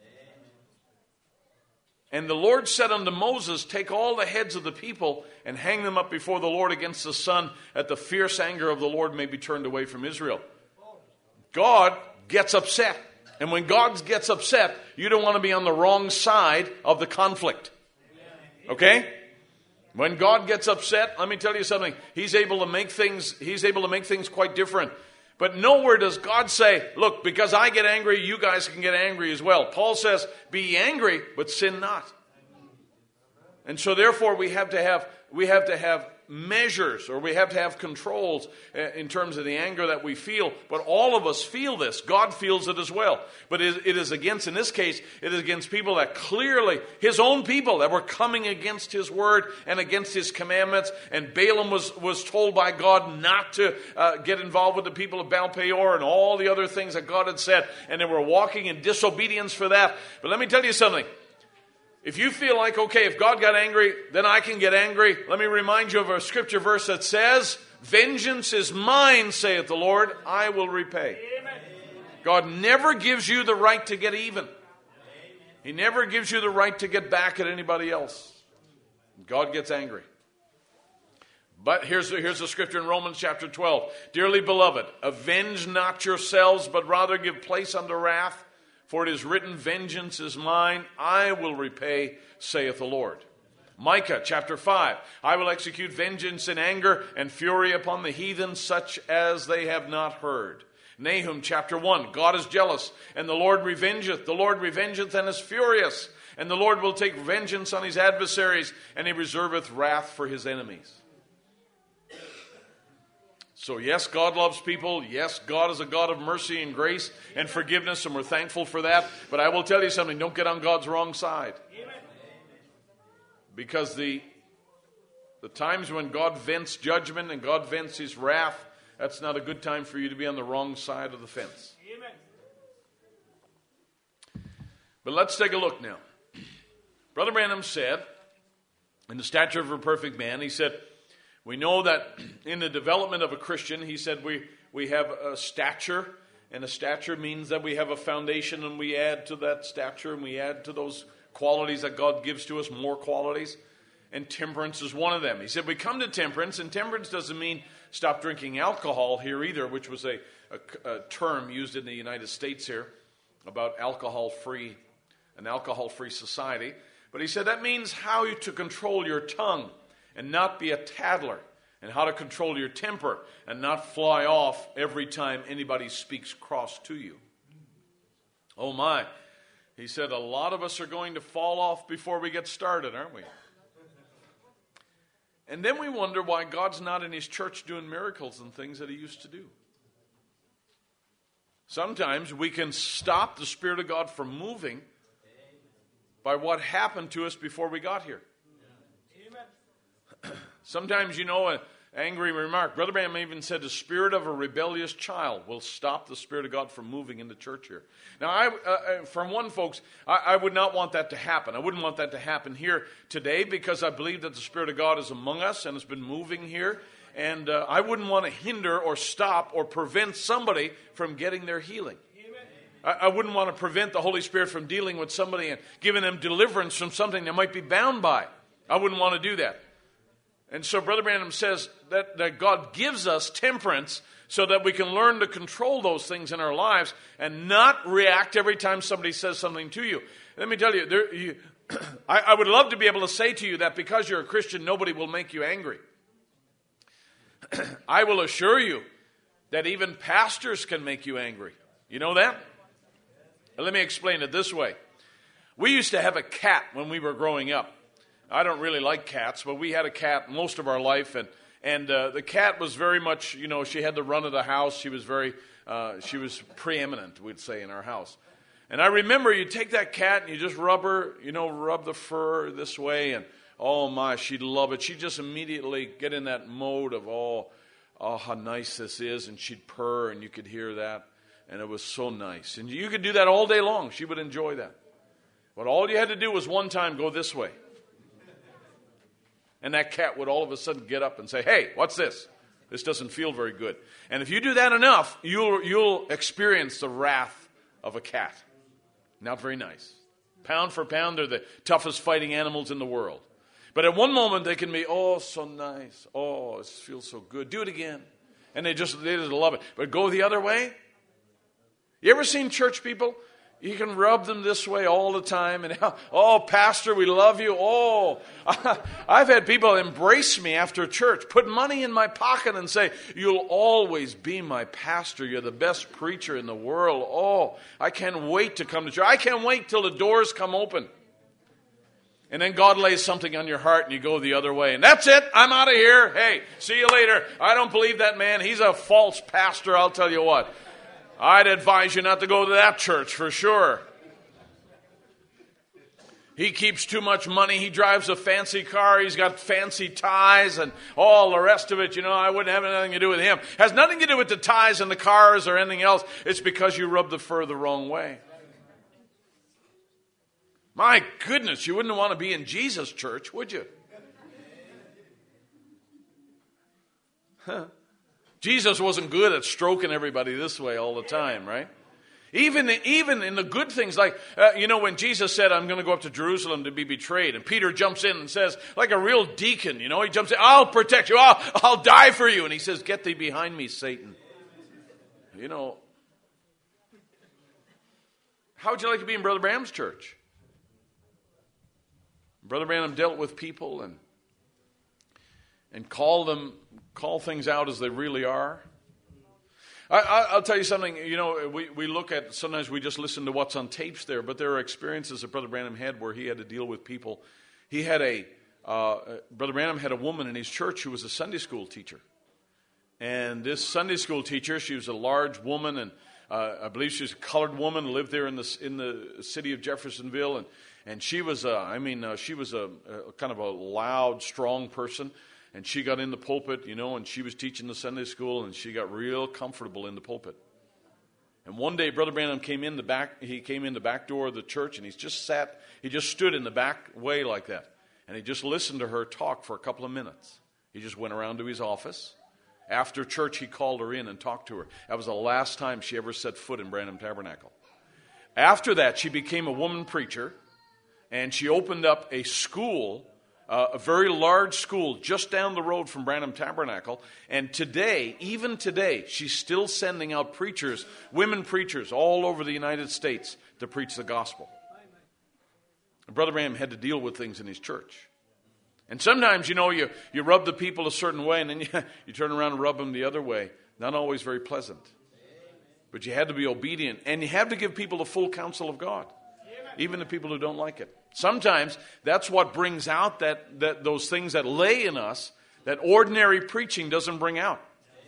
And the Lord said unto Moses, take all the heads of the people and hang them up before the Lord against the sun, that the fierce anger of the Lord may be turned away from Israel. God gets upset. And when God gets upset, you don't want to be on the wrong side of the conflict. Okay? When God gets upset, let me tell you something. He's able to make things quite different. But nowhere does God say, look, because I get angry, you guys can get angry as well. Paul says, be angry, but sin not. And so therefore we have to have measures, or we have to have controls in terms of the anger that we feel. But all of us feel this. God feels it as well. But it is against, in this case, it is against people that clearly, his own people that were coming against his word and against his commandments. And Balaam was told by God not to get involved with the people of Baal Peor and all the other things that God had said. And they were walking in disobedience for that. But let me tell you something. If you feel like, okay, if God got angry, then I can get angry. Let me remind you of a scripture verse that says, vengeance is mine, saith the Lord, I will repay. Amen. God never gives you the right to get even. He never gives you the right to get back at anybody else. God gets angry. But here's the scripture in Romans chapter 12. Dearly beloved, avenge not yourselves, but rather give place unto wrath. For it is written, vengeance is mine, I will repay, saith the Lord. Micah chapter 5, I will execute vengeance in anger and fury upon the heathen, such as they have not heard. Nahum chapter 1, God is jealous, and the Lord revengeth. The Lord revengeth and is furious. And the Lord will take vengeance on his adversaries, and he reserveth wrath for his enemies. So yes, God loves people. Yes, God is a God of mercy and grace and forgiveness, and we're thankful for that. But I will tell you something, don't get on God's wrong side. Because the times when God vents judgment and God vents his wrath, that's not a good time for you to be on the wrong side of the fence. Amen. But let's take a look now. Brother Branham said, in the stature of a perfect man, he said, we know that in the development of a Christian, he said we have a stature, and a stature means that we have a foundation, and we add to that stature, and we add to those qualities that God gives to us, more qualities, and temperance is one of them. He said we come to temperance, and temperance doesn't mean stop drinking alcohol here either, which was a term used in the United States here about an alcohol-free society. But he said that means how to control your tongue and not be a tattler, and how to control your temper and not fly off every time anybody speaks cross to you. Oh my. He said a lot of us are going to fall off before we get started, aren't we? And then we wonder why God's not in his church doing miracles and things that he used to do. Sometimes we can stop the Spirit of God from moving by what happened to us before we got here. Sometimes, an angry remark. Brother Branham even said the spirit of a rebellious child will stop the Spirit of God from moving in the church here. Now, from one folks, I would not want that to happen. I wouldn't want that to happen here today because I believe that the Spirit of God is among us and has been moving here. And I wouldn't want to hinder or stop or prevent somebody from getting their healing. I wouldn't want to prevent the Holy Spirit from dealing with somebody and giving them deliverance from something they might be bound by. I wouldn't want to do that. And so Brother Branham says that God gives us temperance so that we can learn to control those things in our lives and not react every time somebody says something to you. Let me tell you, I would love to be able to say to you that because you're a Christian, nobody will make you angry. I will assure you that even pastors can make you angry. You know that? Let me explain it this way. We used to have a cat when we were growing up. I don't really like cats, but we had a cat most of our life, and the cat was very much, she had the run of the house. She was preeminent, we'd say, in our house. And I remember you take that cat and you just rub her, rub the fur this way, and oh my, she'd love it. She'd just immediately get in that mode of, oh, how nice this is, and she'd purr, and you could hear that, and it was so nice. And you could do that all day long. She would enjoy that. But all you had to do was one time go this way. And that cat would all of a sudden get up and say, hey, what's this? This doesn't feel very good. And if you do that enough, you'll experience the wrath of a cat. Not very nice. Pound for pound, they're the toughest fighting animals in the world. But at one moment, they can be, oh, so nice. Oh, it feels so good. Do it again. And they just love it. But go the other way. You ever seen church people? You can rub them this way all the time. And, oh, pastor, we love you. Oh, I've had people embrace me after church, put money in my pocket and say, you'll always be my pastor. You're the best preacher in the world. Oh, I can't wait to come to church. I can't wait till the doors come open. And then God lays something on your heart and you go the other way. And that's it. I'm out of here. Hey, see you later. I don't believe that man. He's a false pastor, I'll tell you what. I'd advise you not to go to that church for sure. He keeps too much money. He drives a fancy car. He's got fancy ties and all the rest of it. I wouldn't have anything to do with him. Has nothing to do with the ties and the cars or anything else. It's because you rub the fur the wrong way. My goodness, you wouldn't want to be in Jesus' church, would you? Huh. Jesus wasn't good at stroking everybody this way all the time, right? Even in the good things, like, when Jesus said, I'm going to go up to Jerusalem to be betrayed, and Peter jumps in and says, like a real deacon, he jumps in, I'll protect you, I'll die for you. And he says, get thee behind me, Satan. How would you like to be in Brother Branham's church? Brother Branham dealt with people and call things out as they really are. I'll tell you something. You know, we look at, sometimes we just listen to what's on tapes there, but there are experiences that Brother Branham had where he had to deal with people. He had Brother Branham had a woman in his church who was a Sunday school teacher. And this Sunday school teacher, she was a large woman, and I believe she was a colored woman, lived there in the city of Jeffersonville, and she was she was a kind of a loud, strong person. And she got in the pulpit, and she was teaching the Sunday school, and she got real comfortable in the pulpit. And one day, Brother Branham came in the back door of the church, and he just stood in the back way like that. And he just listened to her talk for a couple of minutes. He just went around to his office. After church, he called her in and talked to her. That was the last time she ever set foot in Branham Tabernacle. After that, she became a woman preacher, and she opened up a school, a very large school just down the road from Branham Tabernacle. And today, even today, she's still sending out preachers, women preachers, all over the United States to preach the gospel. Brother Branham had to deal with things in his church. And sometimes, you rub the people a certain way, and then you turn around and rub them the other way. Not always very pleasant. But you had to be obedient, and you have to give people the full counsel of God, even the people who don't like it. Sometimes that's what brings out those things that lay in us that ordinary preaching doesn't bring out.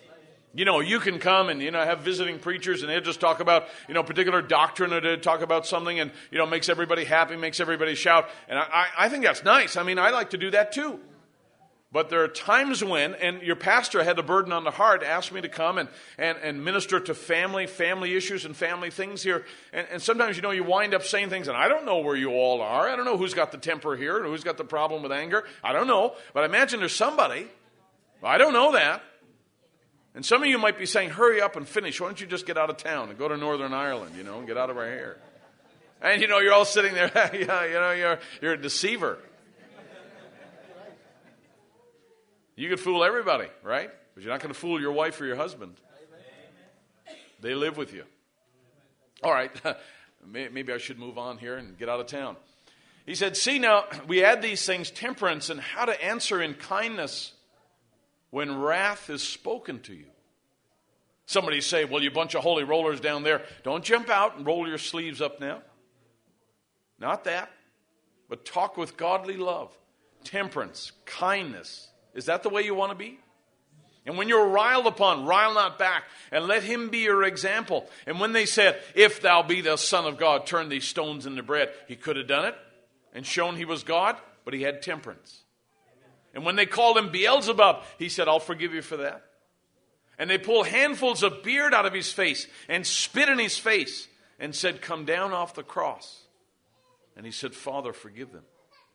You can come and, have visiting preachers, and they'll just talk about, particular doctrine, or to talk about something, and, makes everybody happy, makes everybody shout. And I think that's nice. I mean, I like to do that too. But there are times when, and your pastor had a burden on the heart, asked me to come and minister to family issues and family things here. And sometimes, you wind up saying things, and I don't know where you all are. I don't know who's got the temper here and who's got the problem with anger. I don't know. But I imagine there's somebody. I don't know that. And some of you might be saying, hurry up and finish. Why don't you just get out of town and go to Northern Ireland, and get out of our hair. And, you're all sitting there, you're a deceiver. You could fool everybody, right? But you're not going to fool your wife or your husband. They live with you. All right, maybe I should move on here and get out of town. He said, see now, we add these things, temperance, and how to answer in kindness when wrath is spoken to you. Somebody say, well, you bunch of holy rollers down there, don't jump out and roll your sleeves up now. Not that, but talk with godly love, temperance, kindness. Is that the way you want to be? And when you're riled upon, rile not back, and let him be your example. And when they said, if thou be the Son of God, turn these stones into bread, he could have done it and shown he was God, but he had temperance. And when they called him Beelzebub, he said, I'll forgive you for that. And they pulled handfuls of beard out of his face and spit in his face and said, come down off the cross. And he said, Father, forgive them.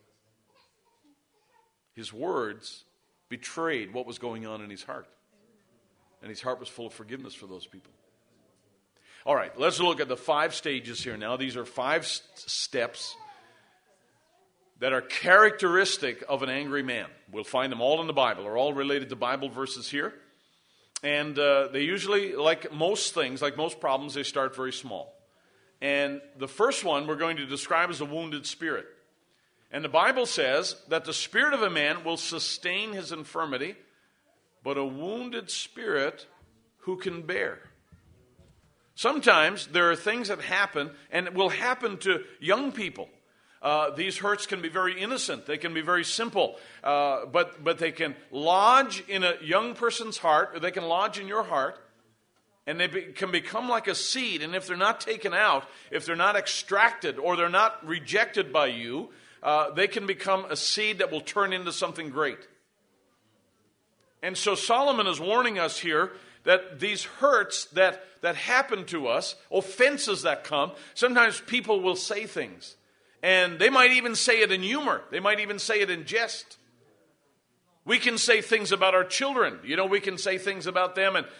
His words betrayed what was going on in his heart. And his heart was full of forgiveness for those people. All right, let's look at the 5 stages here now. These are 5 steps that are characteristic of an angry man. We'll find them all in the Bible. They're all related to Bible verses here. And they usually, like most things, like most problems, they start very small. And the first one we're going to describe as a wounded spirit. And the Bible says that the spirit of a man will sustain his infirmity, but a wounded spirit who can bear? Sometimes there are things that happen, and it will happen to young people. These hurts can be very innocent. They can be very simple. But they can lodge in a young person's heart, or they can lodge in your heart, and they can become like a seed. And if they're not taken out, if they're not extracted, or they're not rejected by you, they can become a seed that will turn into something great. And so Solomon is warning us here that these hurts that happen to us, offenses that come, sometimes people will say things. And they might even say it in humor. They might even say it in jest. We can say things about our children. We can say things about them. And,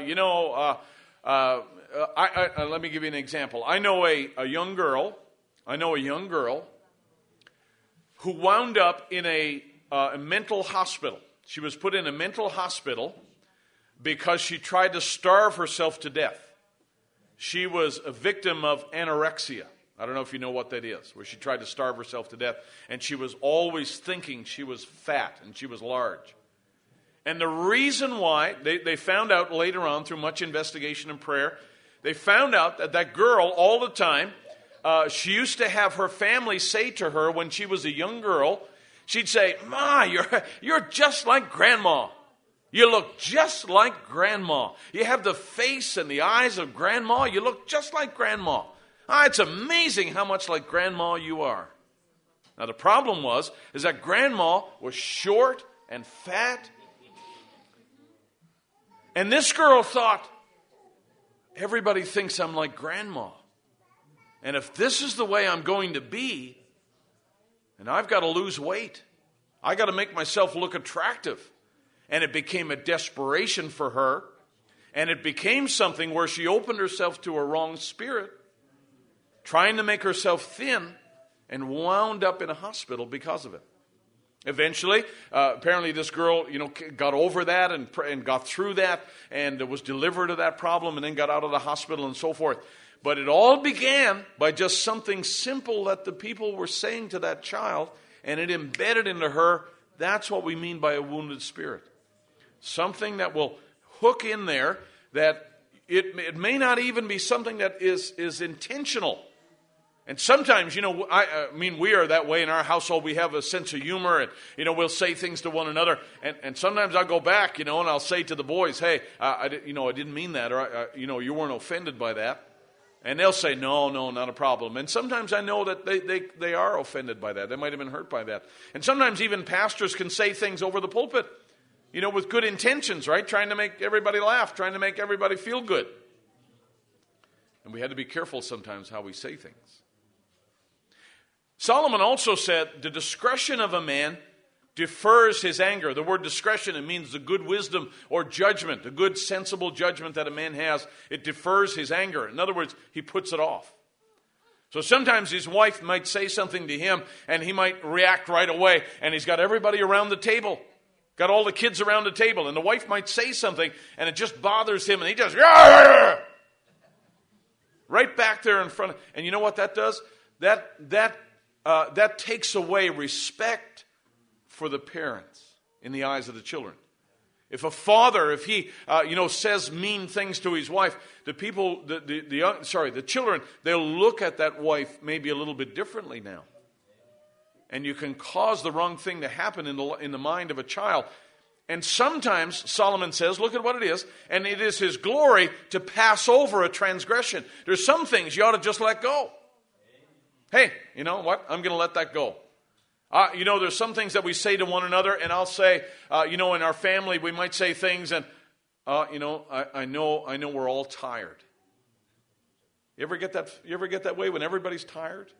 let me give you an example. I know a young girl who wound up in a mental hospital. She was put in a mental hospital because she tried to starve herself to death. she was a victim of anorexia. I don't know if you know what that is, where she tried to starve herself to death. And she was always thinking she was fat and she was large. And the reason why, they found out later on through much investigation and prayer, they found out that that girl all the time, she used to have her family say to her when she was a young girl, she'd say, "Ma, you're just like Grandma. You look just like Grandma. You have the face and the eyes of Grandma. You look just like Grandma. It's amazing how much like Grandma you are." Now the problem is that Grandma was short and fat. And this girl thought, everybody thinks I'm like Grandma. And if this is the way I'm going to be, then I've got to lose weight. I got to make myself look attractive. And it became a desperation for her. And it became something where she opened herself to a wrong spirit, trying to make herself thin, and wound up in a hospital because of it. Eventually, apparently this girl, got over that and got through that and was delivered of that problem and then got out of the hospital and so forth. But it all began by just something simple that the people were saying to that child, and it embedded into her. That's what we mean by a wounded spirit. Something that will hook in there, that it may not even be something that is intentional. And sometimes, we are that way in our household. We have a sense of humor, and, we'll say things to one another. And sometimes I'll go back, and I'll say to the boys, "Hey, I didn't mean that," or, "you weren't offended by that." And they'll say, no, not a problem. And sometimes I know that they are offended by that. They might have been hurt by that. And sometimes even pastors can say things over the pulpit, with good intentions, right? Trying to make everybody laugh, trying to make everybody feel good. And we had to be careful sometimes how we say things. Solomon also said, the discretion of a man defers his anger. The word discretion, it means the good wisdom or judgment, the good sensible judgment that a man has. It defers his anger. In other words, he puts it off. So sometimes his wife might say something to him and he might react right away, and he's got everybody around the table, got all the kids around the table, and the wife might say something and it just bothers him, and he just right back there in front of, and you know what that does? That takes away respect for the parents in the eyes of the children. If a father, if he, says mean things to his wife, the children, they'll look at that wife maybe a little bit differently now. And you can cause the wrong thing to happen in the mind of a child. And sometimes, Solomon says, look at what it is, and it is his glory to pass over a transgression. There's some things you ought to just let go. Hey, you know what? I'm going to let that go. There's some things that we say to one another, and I'll say, in our family, we might say things, and, I know we're all tired. You ever get that way when everybody's tired?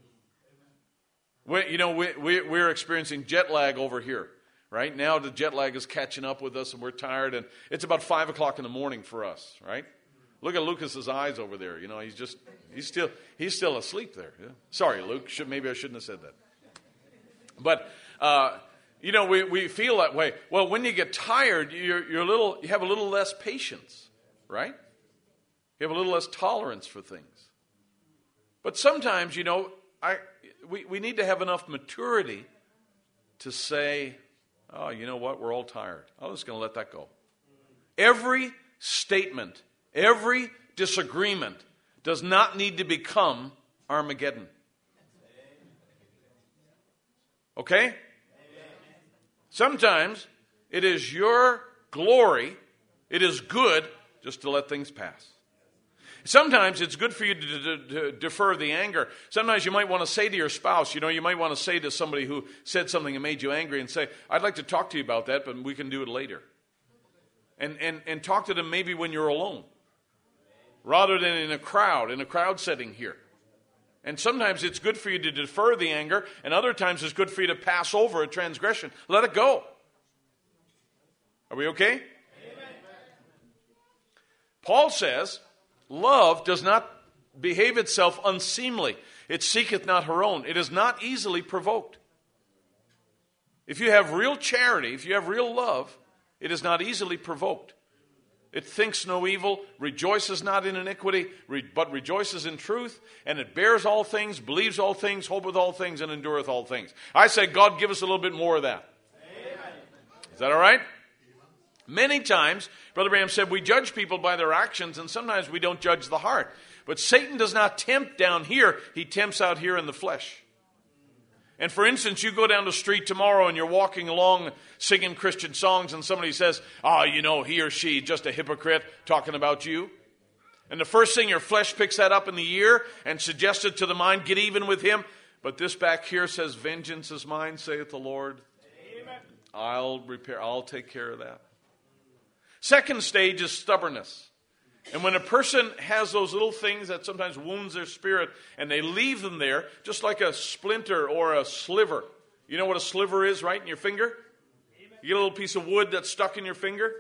We're experiencing jet lag over here. Right now, the jet lag is catching up with us, and we're tired, and it's about 5 o'clock in the morning for us, right? Look at Lucas's eyes over there. He's still asleep there. Yeah. Sorry, Luke. Maybe I shouldn't have said that. But we feel that way. Well, when you get tired, you have a little less patience, right? You have a little less tolerance for things. But sometimes, we need to have enough maturity to say, "Oh, you know what? We're all tired. I'm just going to let that go." Every statement, every disagreement does not need to become Armageddon. Okay? Sometimes it is your glory, it is good just to let things pass. Sometimes it's good for you to defer the anger. Sometimes you might want to say to your spouse, you might want to say to somebody who said something and made you angry and say, "I'd like to talk to you about that, but we can do it later." And talk to them maybe when you're alone, rather than in a crowd setting here. And sometimes it's good for you to defer the anger, and other times it's good for you to pass over a transgression. Let it go. Are we okay? Amen. Paul says, love does not behave itself unseemly. It seeketh not her own. It is not easily provoked. If you have real charity, if you have real love, it is not easily provoked. It thinks no evil, rejoices not in iniquity, but rejoices in truth, and it bears all things, believes all things, hopeth all things, and endureth all things. I say, God, give us a little bit more of that. Amen. Is that all right? Many times, Brother Branham said, we judge people by their actions, and sometimes we don't judge the heart. But Satan does not tempt down here, he tempts out here in the flesh. And for instance, you go down the street tomorrow and you're walking along singing Christian songs and somebody says, he or she, just a hypocrite talking about you. And the first thing, your flesh picks that up in the ear and suggests it to the mind, get even with him. But this back here says, vengeance is mine, saith the Lord. Amen. I'll take care of that. Second stage is stubbornness. And when a person has those little things that sometimes wounds their spirit and they leave them there, just like a splinter or a sliver. You know what a sliver is, right, in your finger? You get a little piece of wood that's stuck in your finger.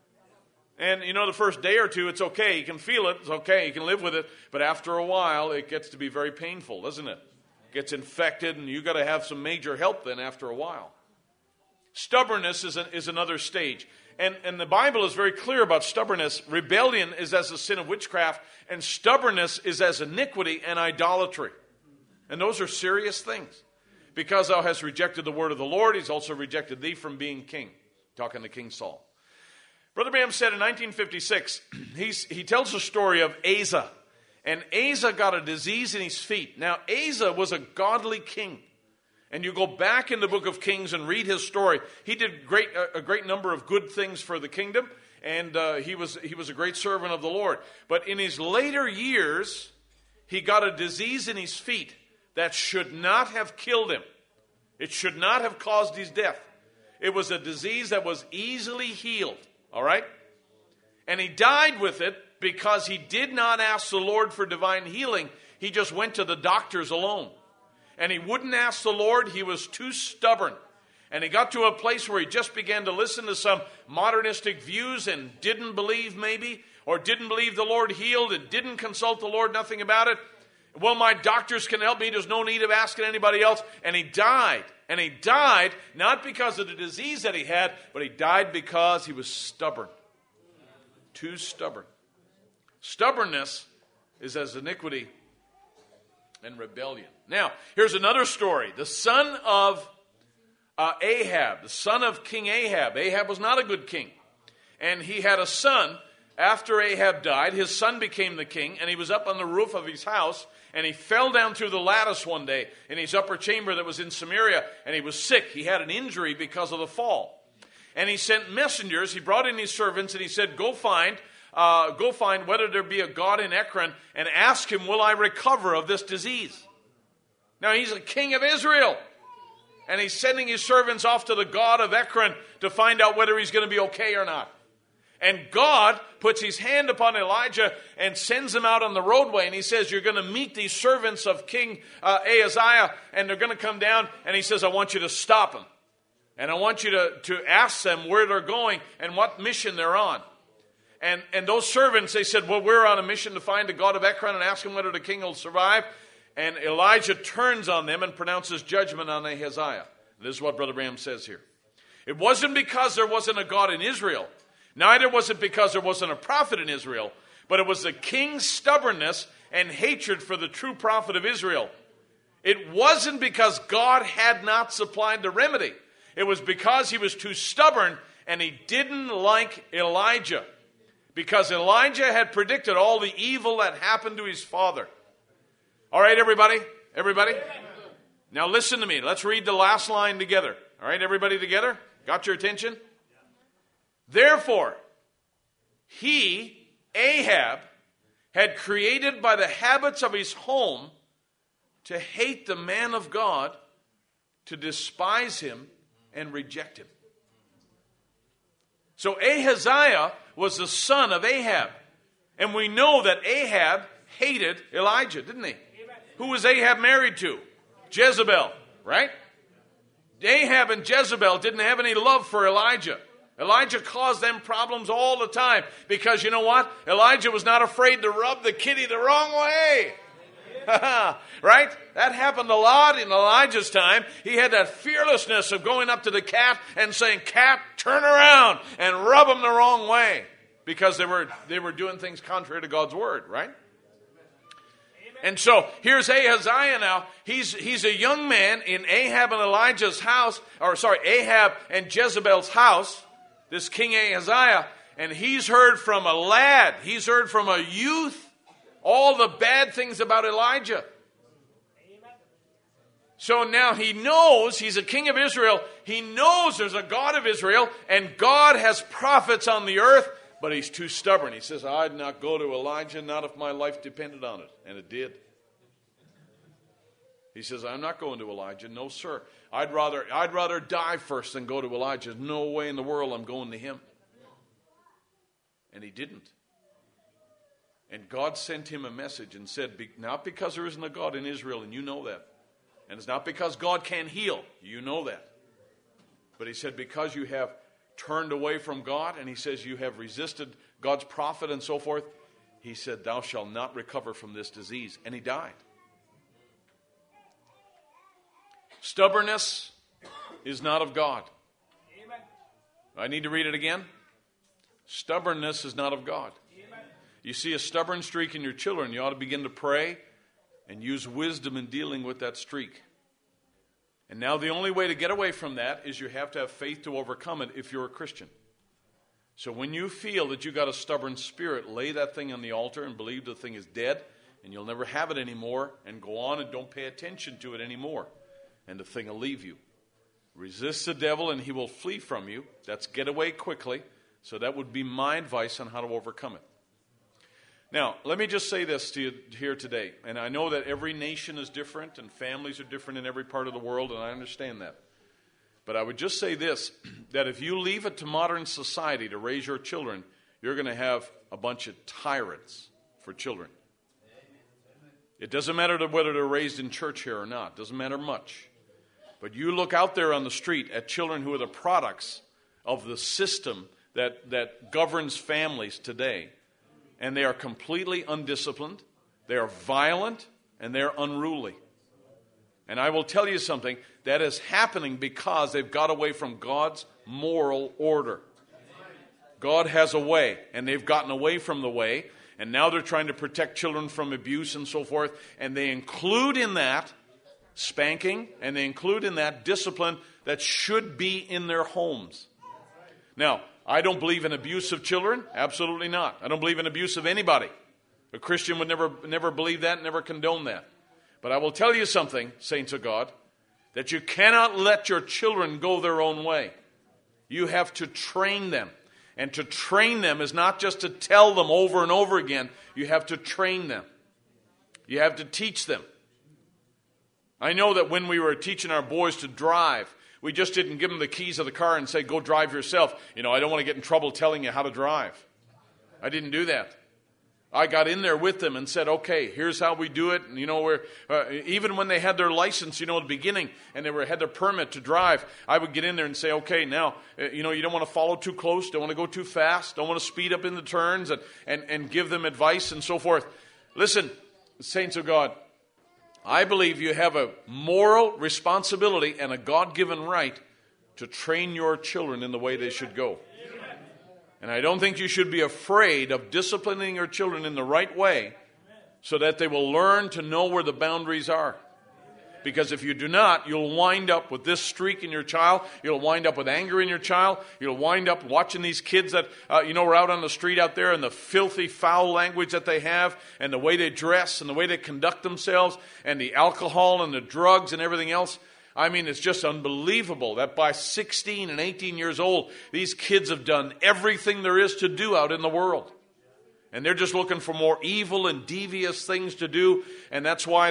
And the first day or two, it's okay. You can feel it. It's okay. You can live with it. But after a while, it gets to be very painful, doesn't it? It gets infected, and you've got to have some major help then after a while. Stubbornness is another stage. And the Bible is very clear about stubbornness. Rebellion is as a sin of witchcraft, and stubbornness is as iniquity and idolatry. And those are serious things. Because thou hast rejected the word of the Lord, he's also rejected thee from being king. Talking to King Saul. Brother Branham said in 1956, he tells the story of Asa. And Asa got a disease in his feet. Now, Asa was a godly king. And you go back in the book of Kings and read his story. He did a great number of good things for the kingdom, and he was a great servant of the Lord. But in his later years, he got a disease in his feet that should not have killed him. It should not have caused his death. It was a disease that was easily healed, all right? And he died with it because he did not ask the Lord for divine healing. He just went to the doctors alone. And he wouldn't ask the Lord. He was too stubborn. And he got to a place where he just began to listen to some modernistic views and didn't believe maybe, or didn't believe the Lord healed and didn't consult the Lord, nothing about it. Well, my doctors can help me. There's no need of asking anybody else. And he died. And he died not because of the disease that he had, but he died because he was stubborn. Too stubborn. Stubbornness is as iniquity and rebellion. Now, here's another story. The son of Ahab, the son of King Ahab. Ahab was not a good king. And he had a son. After Ahab died, his son became the king, and he was up on the roof of his house, and he fell down through the lattice one day in his upper chamber that was in Samaria, and he was sick. He had an injury because of the fall. And he sent messengers. He brought in his servants, and he said, go find whether there be a God in Ekron, and ask him, will I recover of this disease? Now, he's a king of Israel, and he's sending his servants off to the God of Ekron to find out whether he's going to be okay or not. And God puts his hand upon Elijah and sends him out on the roadway, and he says, you're going to meet these servants of King Ahaziah, and they're going to come down, and he says, I want you to stop them. And I want you to ask them where they're going and what mission they're on. And those servants, they said, well, we're on a mission to find the God of Ekron and ask him whether the king will survive. And Elijah turns on them and pronounces judgment on Ahaziah. This is what Brother Branham says here. It wasn't because there wasn't a God in Israel. Neither was it because there wasn't a prophet in Israel. But it was the king's stubbornness and hatred for the true prophet of Israel. It wasn't because God had not supplied the remedy. It was because he was too stubborn and he didn't like Elijah. Because Elijah had predicted all the evil that happened to his father. All right, everybody? Everybody? Now listen to me. Let's read the last line together. All right, everybody together? Got your attention? Therefore, he, Ahab, had created by the habits of his home to hate the man of God, to despise him and reject him. So Ahaziah was the son of Ahab. And we know that Ahab hated Elijah, didn't he? Who was Ahab married to? Jezebel, right? Ahab and Jezebel didn't have any love for Elijah. Elijah caused them problems all the time because you know what? Elijah was not afraid to rub the kitty the wrong way. Right? That happened a lot in Elijah's time. He had that fearlessness of going up to the cat and saying, cat, turn around, and rub him the wrong way. because they were doing things contrary to God's word, right? And so here's Ahaziah now. He's a young man in Ahab and Elijah's house, Ahab and Jezebel's house, this King Ahaziah, and he's heard from a lad, he's heard from a youth, all the bad things about Elijah. So now he knows, he's a king of Israel, he knows there's a God of Israel, and God has prophets on the earth, but he's too stubborn. He says, I'd not go to Elijah, not if my life depended on it. And it did. He says, I'm not going to Elijah. No, sir. I'd rather die first than go to Elijah. No way in the world I'm going to him. And he didn't. And God sent him a message and said, not because there isn't a God in Israel, and you know that. And it's not because God can't heal. You know that. But he said, because you have turned away from God, and he says you have resisted God's prophet and so forth, he said, thou shalt not recover from this disease. And he died. Stubbornness is not of God. Amen. I need to read it again. Stubbornness is not of God. Amen. You see a stubborn streak in your children, you ought to begin to pray and use wisdom in dealing with that streak. And now the only way to get away from that is you have to have faith to overcome it if you're a Christian. So when you feel that you got a stubborn spirit, lay that thing on the altar and believe the thing is dead and you'll never have it anymore, and go on and don't pay attention to it anymore. And the thing will leave you. Resist the devil and he will flee from you. That's get away quickly. So that would be my advice on how to overcome it. Now, let me just say this to you here today. And I know that every nation is different and families are different in every part of the world, and I understand that. But I would just say this, that if you leave it to modern society to raise your children, you're going to have a bunch of tyrants for children. It doesn't matter whether they're raised in church here or not. It doesn't matter much. But you look out there on the street at children who are the products of the system that governs families today, and they are completely undisciplined, they are violent, and they're unruly. And I will tell you something, that is happening because they've got away from God's moral order. God has a way, and they've gotten away from the way, and now they're trying to protect children from abuse and so forth, and they include in that spanking, and they include in that discipline that should be in their homes. Now, I don't believe in abuse of children. Absolutely not. I don't believe in abuse of anybody. A Christian would never believe that, never condone that. But I will tell you something, saints of God, that you cannot let your children go their own way. You have to train them. And to train them is not just to tell them over and over again. You have to train them. You have to teach them. I know that when we were teaching our boys to drive, we just didn't give them the keys of the car and say, go drive yourself. I don't want to get in trouble telling you how to drive. I didn't do that. I got in there with them and said, okay, here's how we do it. And even when they had their license, at the beginning, and they had their permit to drive, I would get in there and say, okay, now, you don't want to follow too close, don't want to go too fast, don't want to speed up in the turns, and give them advice and so forth. Listen, saints of God, I believe you have a moral responsibility and a God-given right to train your children in the way they should go. And I don't think you should be afraid of disciplining your children in the right way so that they will learn to know where the boundaries are. Because if you do not, you'll wind up with this streak in your child. You'll wind up with anger in your child. You'll wind up watching these kids that, are out on the street out there and the filthy, foul language that they have and the way they dress and the way they conduct themselves and the alcohol and the drugs and everything else. I mean, it's just unbelievable that by 16 and 18 years old, these kids have done everything there is to do out in the world. And they're just looking for more evil and devious things to do. And that's why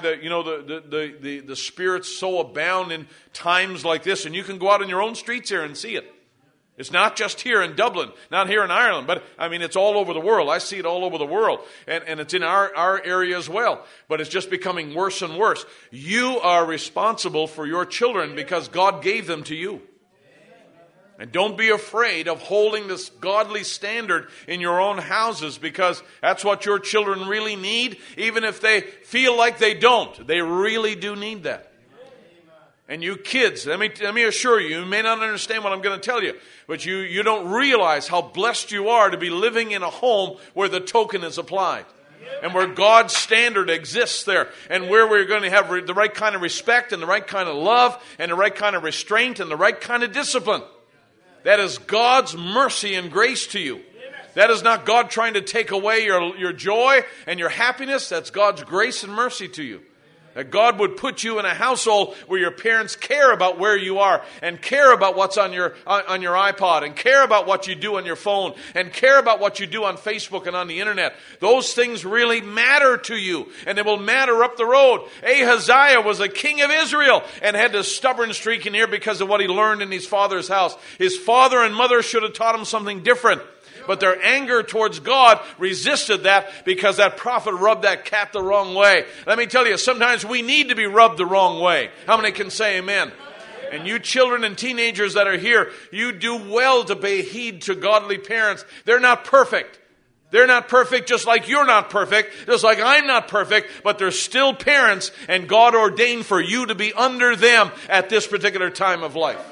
the spirits so abound in times like this. And you can go out in your own streets here and see it. It's not just here in Dublin, not here in Ireland, but it's all over the world. I see it all over the world. And it's in our area as well. But it's just becoming worse and worse. You are responsible for your children because God gave them to you. And don't be afraid of holding this godly standard in your own houses because that's what your children really need, even if they feel like they don't. They really do need that. And you kids, let me assure you, you may not understand what I'm going to tell you, but you don't realize how blessed you are to be living in a home where the token is applied. And where God's standard exists there. And where we're going to have the right kind of respect and the right kind of love and the right kind of restraint and the right kind of discipline. That is God's mercy and grace to you. That is not God trying to take away your joy and your happiness. That's God's grace and mercy to you. That God would put you in a household where your parents care about where you are and care about what's on your iPod and care about what you do on your phone and care about what you do on Facebook and on the internet. Those things really matter to you, and they will matter up the road. Ahaziah was a king of Israel and had this stubborn streak in here because of what he learned in his father's house. His father and mother should have taught him something different. But their anger towards God resisted that because that prophet rubbed that cat the wrong way. Let me tell you, sometimes we need to be rubbed the wrong way. How many can say amen? And you children and teenagers that are here, you do well to pay heed to godly parents. They're not perfect. They're not perfect just like you're not perfect, just like I'm not perfect, but they're still parents, and God ordained for you to be under them at this particular time of life.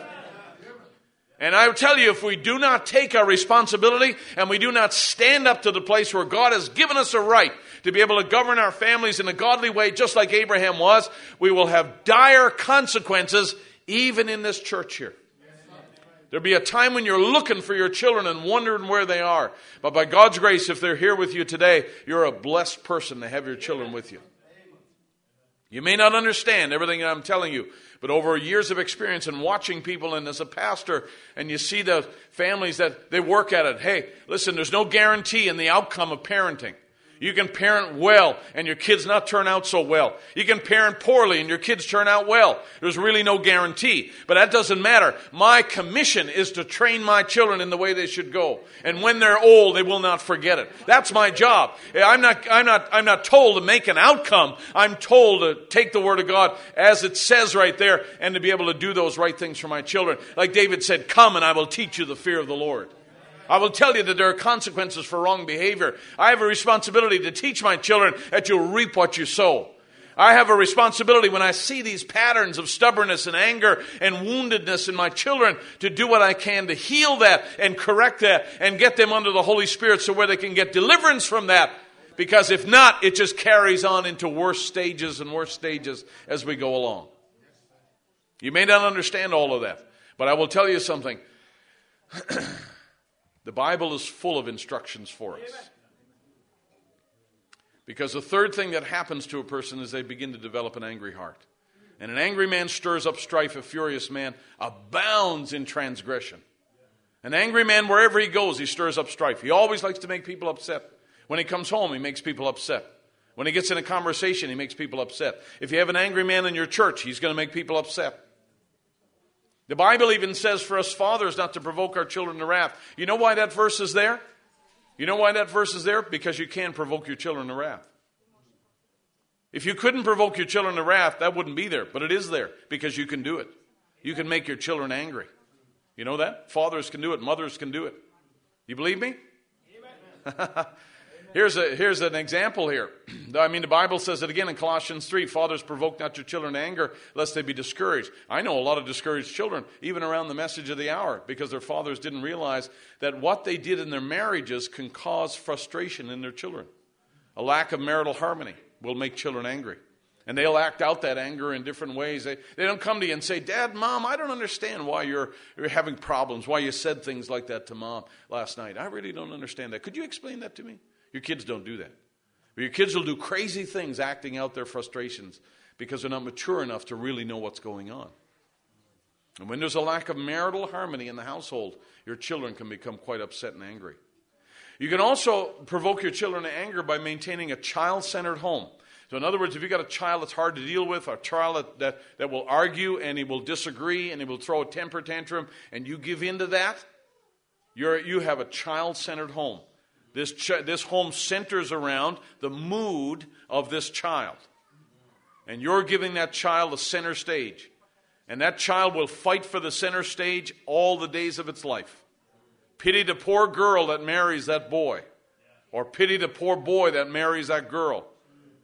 And I will tell you, if we do not take our responsibility and we do not stand up to the place where God has given us a right to be able to govern our families in a godly way, just like Abraham was, we will have dire consequences even in this church here. There'll be a time when you're looking for your children and wondering where they are. But by God's grace, if they're here with you today, you're a blessed person to have your children with you. You may not understand everything I'm telling you, but over years of experience and watching people, and as a pastor, and you see the families that they work at it. Hey, listen, there's no guarantee in the outcome of parenting. You can parent well and your kids not turn out so well. You can parent poorly and your kids turn out well. There's really no guarantee. But that doesn't matter. My commission is to train my children in the way they should go. And when they're old, they will not forget it. That's my job. I'm not told to make an outcome. I'm told to take the Word of God as it says right there and to be able to do those right things for my children. Like David said, come and I will teach you the fear of the Lord. I will tell you that there are consequences for wrong behavior. I have a responsibility to teach my children that you'll reap what you sow. I have a responsibility when I see these patterns of stubbornness and anger and woundedness in my children to do what I can to heal that and correct that and get them under the Holy Spirit so where they can get deliverance from that. Because if not, it just carries on into worse stages and worse stages as we go along. You may not understand all of that, but I will tell you something. The Bible is full of instructions for us. Because the third thing that happens to a person is they begin to develop an angry heart. And an angry man stirs up strife. A furious man abounds in transgression. An angry man, wherever he goes, he stirs up strife. He always likes to make people upset. When he comes home, he makes people upset. When he gets in a conversation, he makes people upset. If you have an angry man in your church, he's going to make people upset. The Bible even says for us fathers not to provoke our children to wrath. You know why that verse is there? You know why that verse is there? Because you can provoke your children to wrath. If you couldn't provoke your children to wrath, that wouldn't be there. But it is there because you can do it. You can make your children angry. You know that? Fathers can do it. Mothers can do it. You believe me? Amen. Here's an example here. I mean, the Bible says it again in Colossians 3. Fathers, provoke not your children to anger, lest they be discouraged. I know a lot of discouraged children, even around the message of the hour, because their fathers didn't realize that what they did in their marriages can cause frustration in their children. A lack of marital harmony will make children angry. And they'll act out that anger in different ways. They don't come to you and say, Dad, Mom, I don't understand why you're having problems, why you said things like that to Mom last night. I really don't understand that. Could you explain that to me? Your kids don't do that. But your kids will do crazy things acting out their frustrations because they're not mature enough to really know what's going on. And when there's a lack of marital harmony in the household, your children can become quite upset and angry. You can also provoke your children to anger by maintaining a child-centered home. So in other words, if you've got a child that's hard to deal with, a child that will argue and he will disagree and he will throw a temper tantrum, and you give in to that, you have a child-centered home. This home centers around the mood of this child. And you're giving that child a center stage. And that child will fight for the center stage all the days of its life. Pity the poor girl that marries that boy. Or pity the poor boy that marries that girl.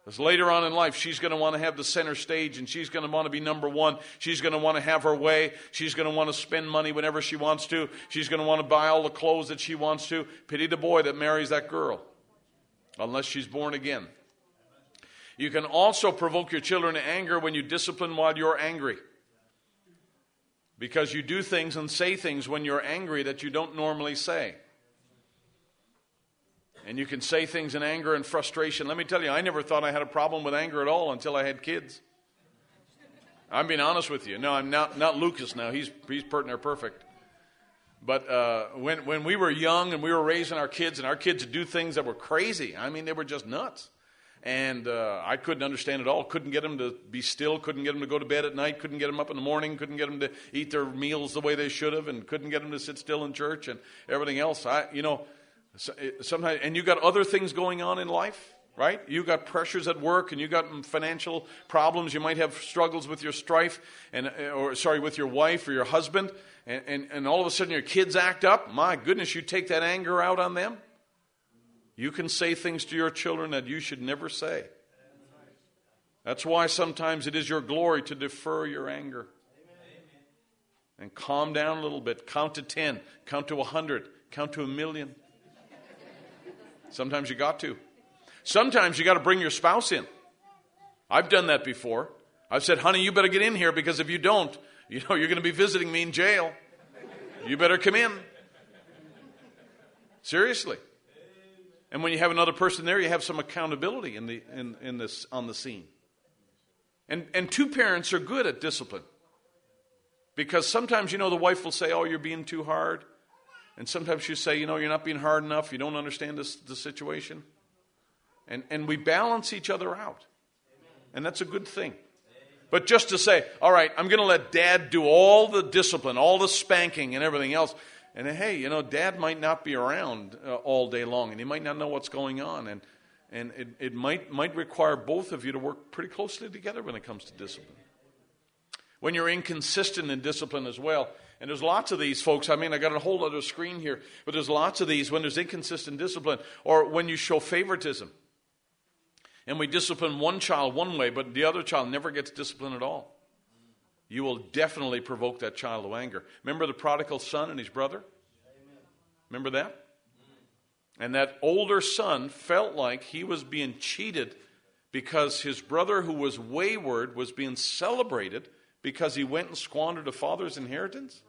Because later on in life, she's going to want to have the center stage, and she's going to want to be number one. She's going to want to have her way. She's going to want to spend money whenever she wants to. She's going to want to buy all the clothes that she wants to. Pity the boy that marries that girl, unless she's born again. You can also provoke your children to anger when you discipline while you're angry. Because you do things and say things when you're angry that you don't normally say. And you can say things in anger and frustration. Let me tell you, I never thought I had a problem with anger at all until I had kids. I'm being honest with you. No, I'm not Lucas now. He's pert and perfect. But when we were young and we were raising our kids, and our kids would do things that were crazy. I mean, they were just nuts. And I couldn't understand it all. Couldn't get them to be still. Couldn't get them to go to bed at night. Couldn't get them up in the morning. Couldn't get them to eat their meals the way they should have. And couldn't get them to sit still in church and everything else. Sometimes, and you got other things going on in life, right? You got pressures at work, and you got financial problems. You might have struggles with your with your wife or your husband, and all of a sudden your kids act up. My goodness, you take that anger out on them. You can say things to your children that you should never say. That's why sometimes it is your glory to defer your anger. And calm down a little bit. Count to 10. Count to 100. Count to 1,000,000. Sometimes you got to. Sometimes you got to bring your spouse in. I've done that before. I've said, honey, you better get in here, because if you don't, you're going to be visiting me in jail. You better come in. Seriously. And when you have another person there, you have some accountability on the scene. And two parents are good at discipline. Because sometimes, the wife will say, oh, you're being too hard. And sometimes you say, you're not being hard enough. You don't understand the situation. And we balance each other out. And that's a good thing. But just to say, all right, I'm going to let Dad do all the discipline, all the spanking and everything else. And hey, Dad might not be around all day long. And he might not know what's going on. And it might require both of you to work pretty closely together when it comes to discipline. When you're inconsistent in discipline as well. And there's lots of these, folks. I mean, I got a whole other screen here. But there's lots of these when there's inconsistent discipline. Or when you show favoritism. And we discipline one child one way, but the other child never gets disciplined at all. You will definitely provoke that child to anger. Remember the prodigal son and his brother? Remember that? And that older son felt like he was being cheated because his brother, who was wayward, was being celebrated because he went and squandered the father's inheritance.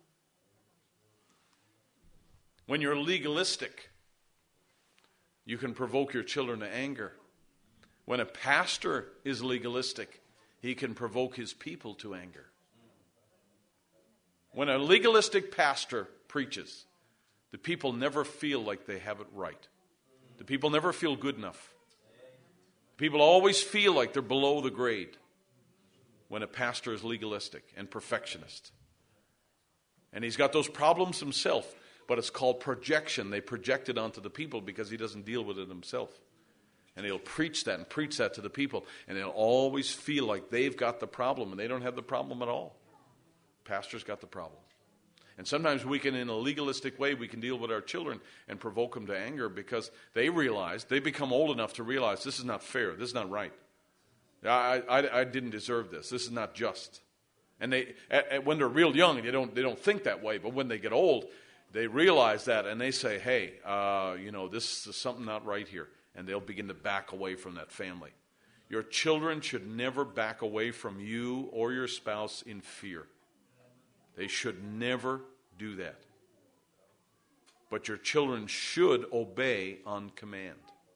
When you're legalistic, you can provoke your children to anger. When a pastor is legalistic, he can provoke his people to anger. When a legalistic pastor preaches, the people never feel like they have it right. The people never feel good enough. People always feel like they're below the grade when a pastor is legalistic and perfectionist. And he's got those problems himself, but it's called projection. They project it onto the people because he doesn't deal with it himself. And he'll preach that to the people. And they'll always feel like they've got the problem, and they don't have the problem at all. Pastor's got the problem. And sometimes we can, in a legalistic way, we can deal with our children and provoke them to anger because they become old enough to realize this is not fair, this is not right. I didn't deserve this. This is not just. And when they're real young, they don't think that way. But when they get old, they realize that, and they say, hey, this is something not right here. And they'll begin to back away from that family. Your children should never back away from you or your spouse in fear. They should never do that. But your children should obey on command.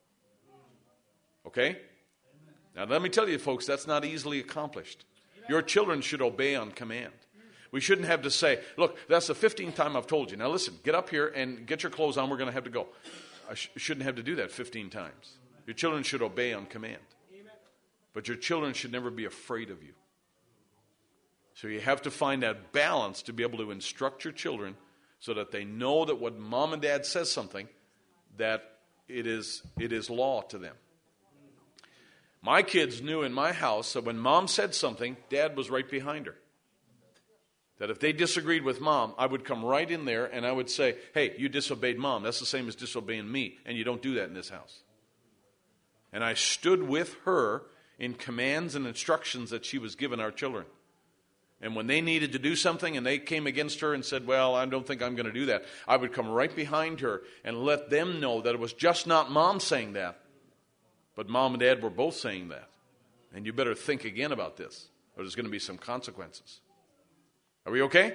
Okay? Now let me tell you, folks, that's not easily accomplished. Your children should obey on command. We shouldn't have to say, look, that's the 15th time I've told you. Now listen, get up here and get your clothes on. We're going to have to go. I shouldn't have to do that 15 times. Your children should obey on command. But your children should never be afraid of you. So you have to find that balance to be able to instruct your children so that they know that when mom and dad says something, that it is law to them. My kids knew in my house that when mom said something, dad was right behind her. That if they disagreed with mom, I would come right in there and I would say, hey, you disobeyed mom. That's the same as disobeying me, and you don't do that in this house. And I stood with her in commands and instructions that she was given our children. And when they needed to do something and they came against her and said, well, I don't think I'm going to do that, I would come right behind her and let them know that it was just not Mom saying that, but Mom and Dad were both saying that. And you better think again about this, or there's going to be some consequences. Are we okay?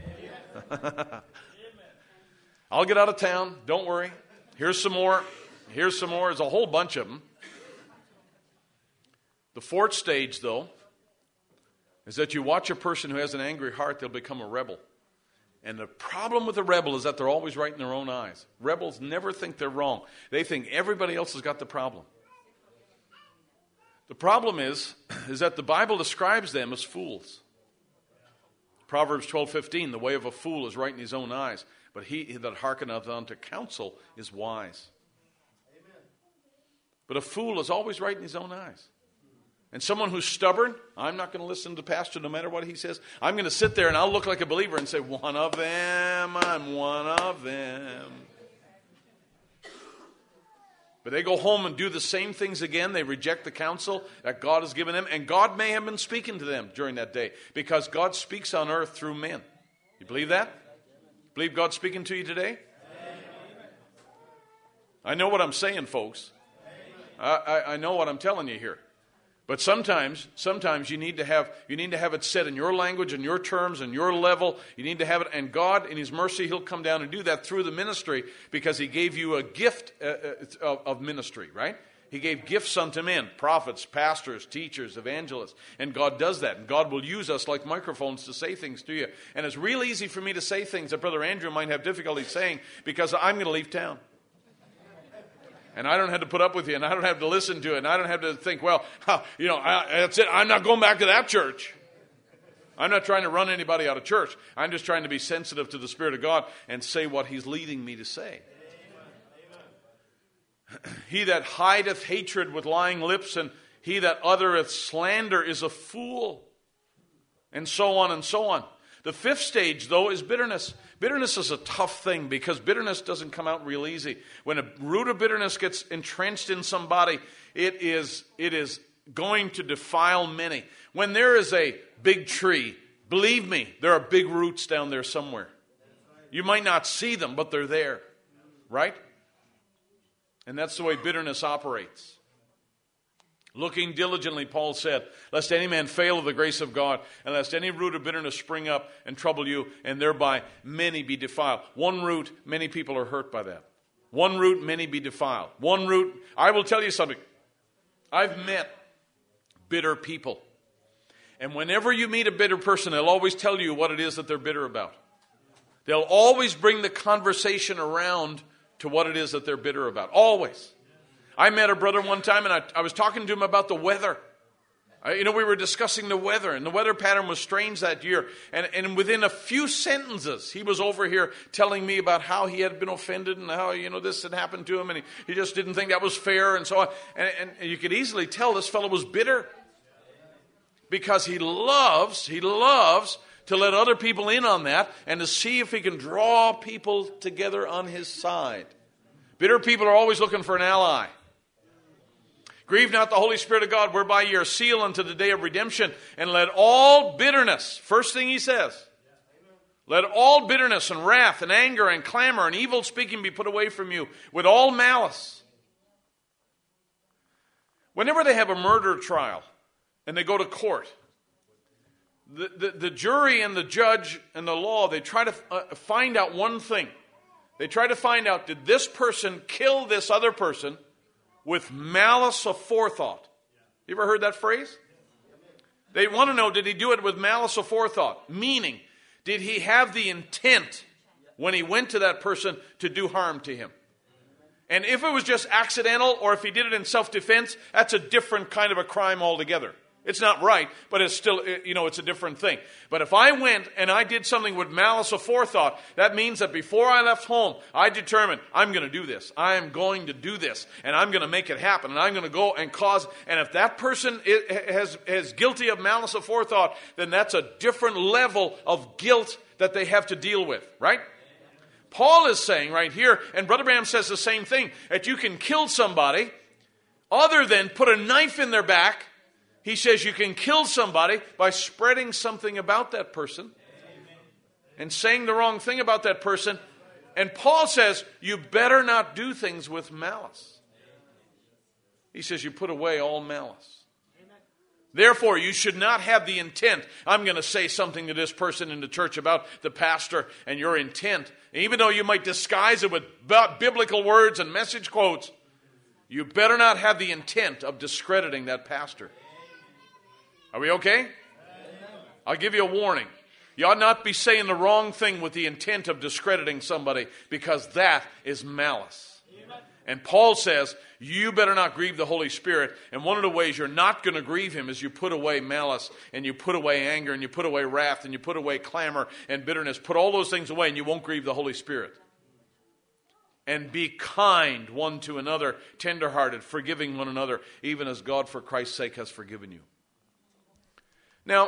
I'll get out of town. Don't worry. Here's some more. Here's some more. There's a whole bunch of them. The fourth stage, though, is that you watch a person who has an angry heart, they'll become a rebel. And the problem with a rebel is that they're always right in their own eyes. Rebels never think they're wrong. They think everybody else has got the problem. The problem is that the Bible describes them as fools. Proverbs 12:15, the way of a fool is right in his own eyes, but he that hearkeneth unto counsel is wise. Amen. But a fool is always right in his own eyes. And someone who's stubborn, I'm not going to listen to the pastor no matter what he says. I'm going to sit there and I'll look like a believer and say, one of them, I'm one of them. But they go home and do the same things again. They reject the counsel that God has given them. And God may have been speaking to them during that day, because God speaks on earth through men. You believe that? Believe God's speaking to you today? I know what I'm saying, folks. I know what I'm telling you here. But sometimes you need to have it said in your language and your terms and your level. You need to have it, and God, in His mercy, He'll come down and do that through the ministry, because He gave you a gift of ministry, right? He gave gifts unto men, prophets, pastors, teachers, evangelists, and God does that. And God will use us like microphones to say things to you. And it's real easy for me to say things that Brother Andrew might have difficulty saying, because I'm going to leave town. And I don't have to put up with you, and I don't have to listen to it, and I don't have to think, well, that's it. I'm not going back to that church. I'm not trying to run anybody out of church. I'm just trying to be sensitive to the Spirit of God and say what He's leading me to say. Amen. He that hideth hatred with lying lips, and he that uttereth slander is a fool. And so on and so on. The fifth stage, though, is bitterness. Bitterness is a tough thing, because bitterness doesn't come out real easy. When a root of bitterness gets entrenched in somebody, it is going to defile many. When there is a big tree, believe me, there are big roots down there somewhere. You might not see them, but they're there, right? And that's the way bitterness operates. Looking diligently, Paul said, lest any man fail of the grace of God, and lest any root of bitterness spring up and trouble you, and thereby many be defiled. One root, many people are hurt by that. One root, many be defiled. One root, I will tell you something. I've met bitter people. And whenever you meet a bitter person, they'll always tell you what it is that they're bitter about. They'll always bring the conversation around to what it is that they're bitter about. Always. I met a brother one time, and I was talking to him about the weather. We were discussing the weather, and the weather pattern was strange that year. And within a few sentences, he was over here telling me about how he had been offended and how, this had happened to him, and he just didn't think that was fair and so on. And you could easily tell this fellow was bitter, because he loves to let other people in on that and to see if he can draw people together on his side. Bitter people are always looking for an ally. Grieve not the Holy Spirit of God, whereby ye are sealed unto the day of redemption. And let all bitterness, first thing he says, let all bitterness and wrath and anger and clamor and evil speaking be put away from you, with all malice. Whenever they have a murder trial and they go to court, the jury and the judge and the law, they try to find out one thing. They try to find out, did this person kill this other person with malice aforethought? You ever heard that phrase? They want to know, did he do it with malice aforethought? Meaning, did he have the intent when he went to that person to do harm to him? And if it was just accidental, or if he did it in self-defense, that's a different kind of a crime altogether. It's not right, but it's still, it's a different thing. But if I went and I did something with malice aforethought, that means that before I left home, I determined, I'm going to do this. I am going to do this, and I'm going to make it happen, and I'm going to go and cause. And if that person is guilty of malice aforethought, then that's a different level of guilt that they have to deal with, right? Paul is saying right here, and Brother Branham says the same thing, that you can kill somebody other than put a knife in their back. He says you can kill somebody by spreading something about that person and saying the wrong thing about that person. And Paul says you better not do things with malice. He says you put away all malice. Therefore, you should not have the intent, I'm going to say something to this person in the church about the pastor, and your intent, even though you might disguise it with biblical words and message quotes, you better not have the intent of discrediting that pastor. Are we okay? I'll give you a warning. You ought not be saying the wrong thing with the intent of discrediting somebody, because that is malice. And Paul says, you better not grieve the Holy Spirit. And one of the ways you're not going to grieve him is you put away malice, and you put away anger, and you put away wrath, and you put away clamor and bitterness. Put all those things away, and you won't grieve the Holy Spirit. And be kind one to another, tenderhearted, forgiving one another, even as God for Christ's sake has forgiven you. Now,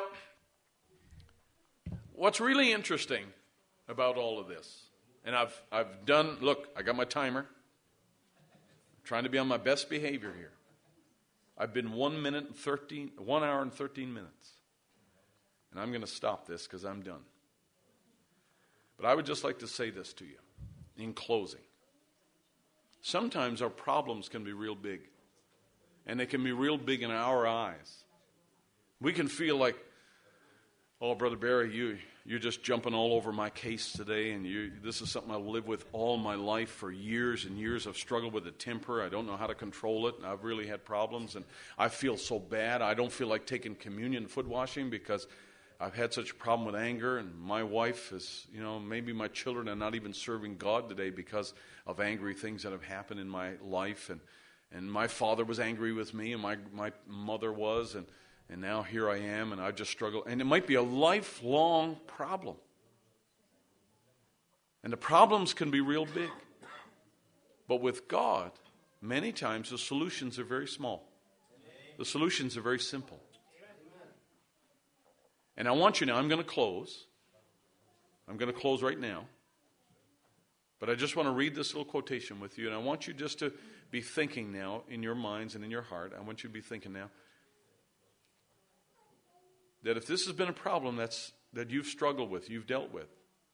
what's really interesting about all of this, and I've done, look, I got my timer. Trying to be on my best behavior here. I've been 1 hour and 13 minutes. And I'm going to stop this because I'm done. But I would just like to say this to you in closing. Sometimes our problems can be real big. And they can be real big in our eyes. We can feel like, oh, Brother Barry, you're just jumping all over my case today, and this is something I've lived with all my life for years and years. I've struggled with a temper. I don't know how to control it, and I've really had problems, and I feel so bad. I don't feel like taking communion and foot washing because I've had such a problem with anger, and my wife is, maybe my children are not even serving God today because of angry things that have happened in my life, and my father was angry with me, and my mother was, and now here I am, and I've just struggled. And it might be a lifelong problem. And the problems can be real big. But with God, many times the solutions are very small. The solutions are very simple. And I want you now, I'm going to close. I'm going to close right now. But I just want to read this little quotation with you. And I want you just to be thinking now in your minds and in your heart. I want you to be thinking now that if this has been a problem that you've struggled with, you've dealt with,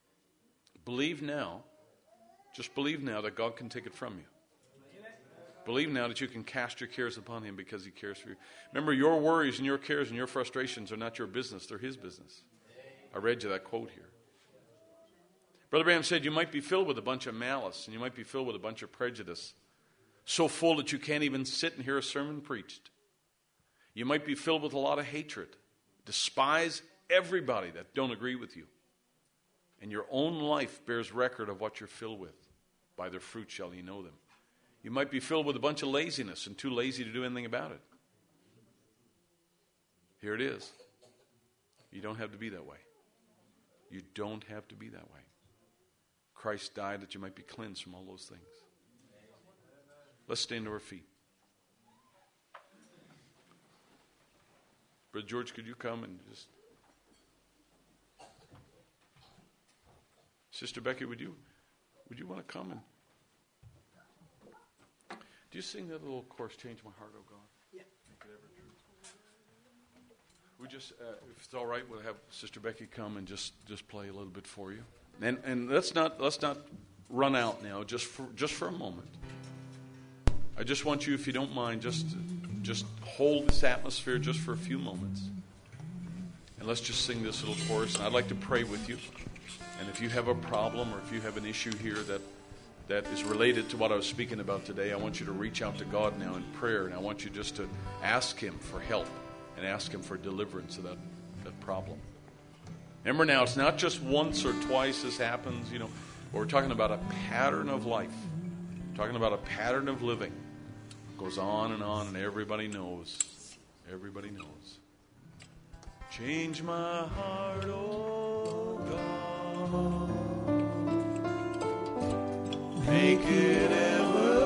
just believe now that God can take it from you. Believe now that you can cast your cares upon him because he cares for you. Remember, your worries and your cares and your frustrations are not your business, they're his business. I read you that quote here. Brother Branham said you might be filled with a bunch of malice, and you might be filled with a bunch of prejudice, so full that you can't even sit and hear a sermon preached. You might be filled with a lot of hatred. Despise everybody that don't agree with you. And your own life bears record of what you're filled with. By their fruit shall ye know them. You might be filled with a bunch of laziness and too lazy to do anything about it. Here it is. You don't have to be that way. You don't have to be that way. Christ died that you might be cleansed from all those things. Let's stand to our feet. Brother George, could you come and just... Sister Becky, would you want to come and... Do you sing that little chorus, Change My Heart, Oh God? Yeah. We just, if it's all right, we'll have Sister Becky come and just play a little bit for you. And let's not run out now, just for a moment. I just want you, if you don't mind, just hold this atmosphere just for a few moments. And let's just sing this little chorus. And I'd like to pray with you. And if you have a problem or if you have an issue here that is related to what I was speaking about today, I want you to reach out to God now in prayer. And I want you just to ask him for help and ask him for deliverance of that problem. Remember now, it's not just once or twice this happens. But we're talking about a pattern of life. We're talking about a pattern of living. Goes on, and everybody knows. Everybody knows. Change my heart, oh God. Make it ever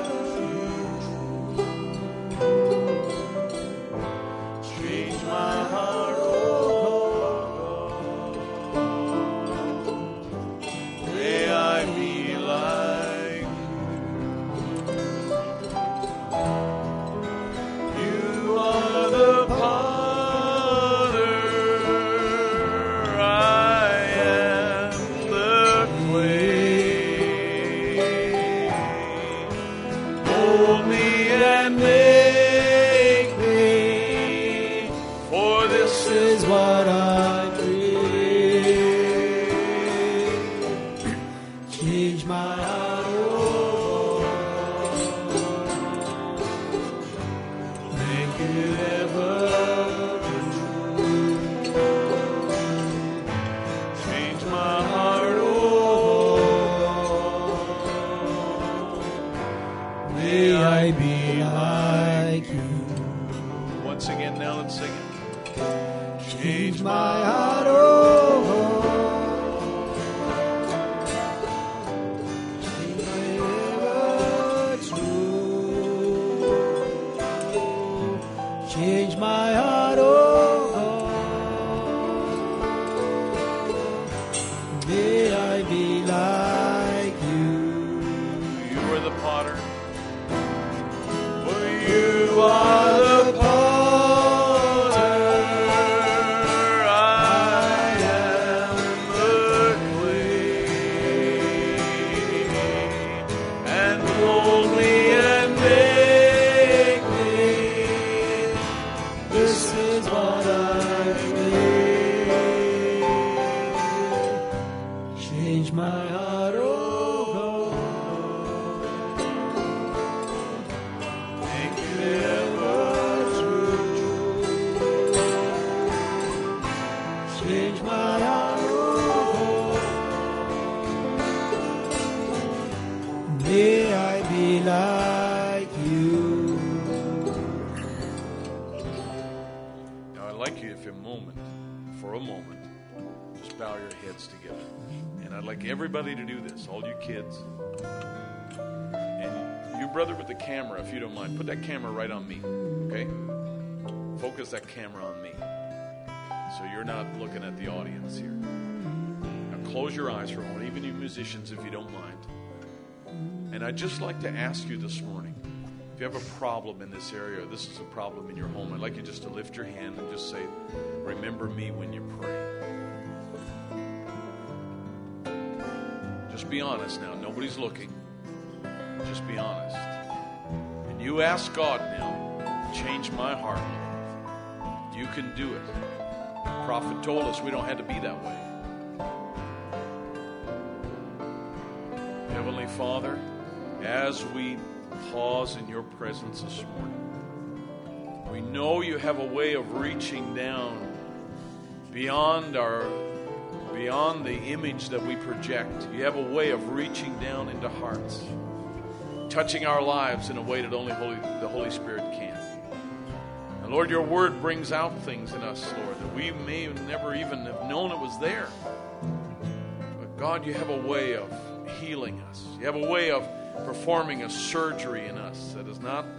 true. Change my heart, oh God. May I be like could ever do. Change my heart, oh, may I be like you. Once again, now let's sing it. Change my heart, oh, change my ever true. Change my heart, oh, may I be like you. You are the potter. For you are the potter. Everybody to do this, all you kids. And you, brother, with the camera, if you don't mind, put that camera right on me, okay? Focus that camera on me so you're not looking at the audience here. Now close your eyes for a moment, even you musicians, if you don't mind. And I'd just like to ask you this morning, if you have a problem in this area, or this is a problem in your home, I'd like you just to lift your hand and just say, remember me when you pray. Just be honest now. Nobody's looking. Just be honest. And you ask God now, change my heart, Lord. You can do it. The prophet told us we don't have to be that way. Heavenly Father, as we pause in your presence this morning, we know you have a way of reaching down beyond the image that we project. You have a way of reaching down into hearts, touching our lives in a way that only the Holy Spirit can. And Lord, your word brings out things in us, Lord, that we may never even have known it was there. But God, you have a way of healing us. You have a way of performing a surgery in us that is not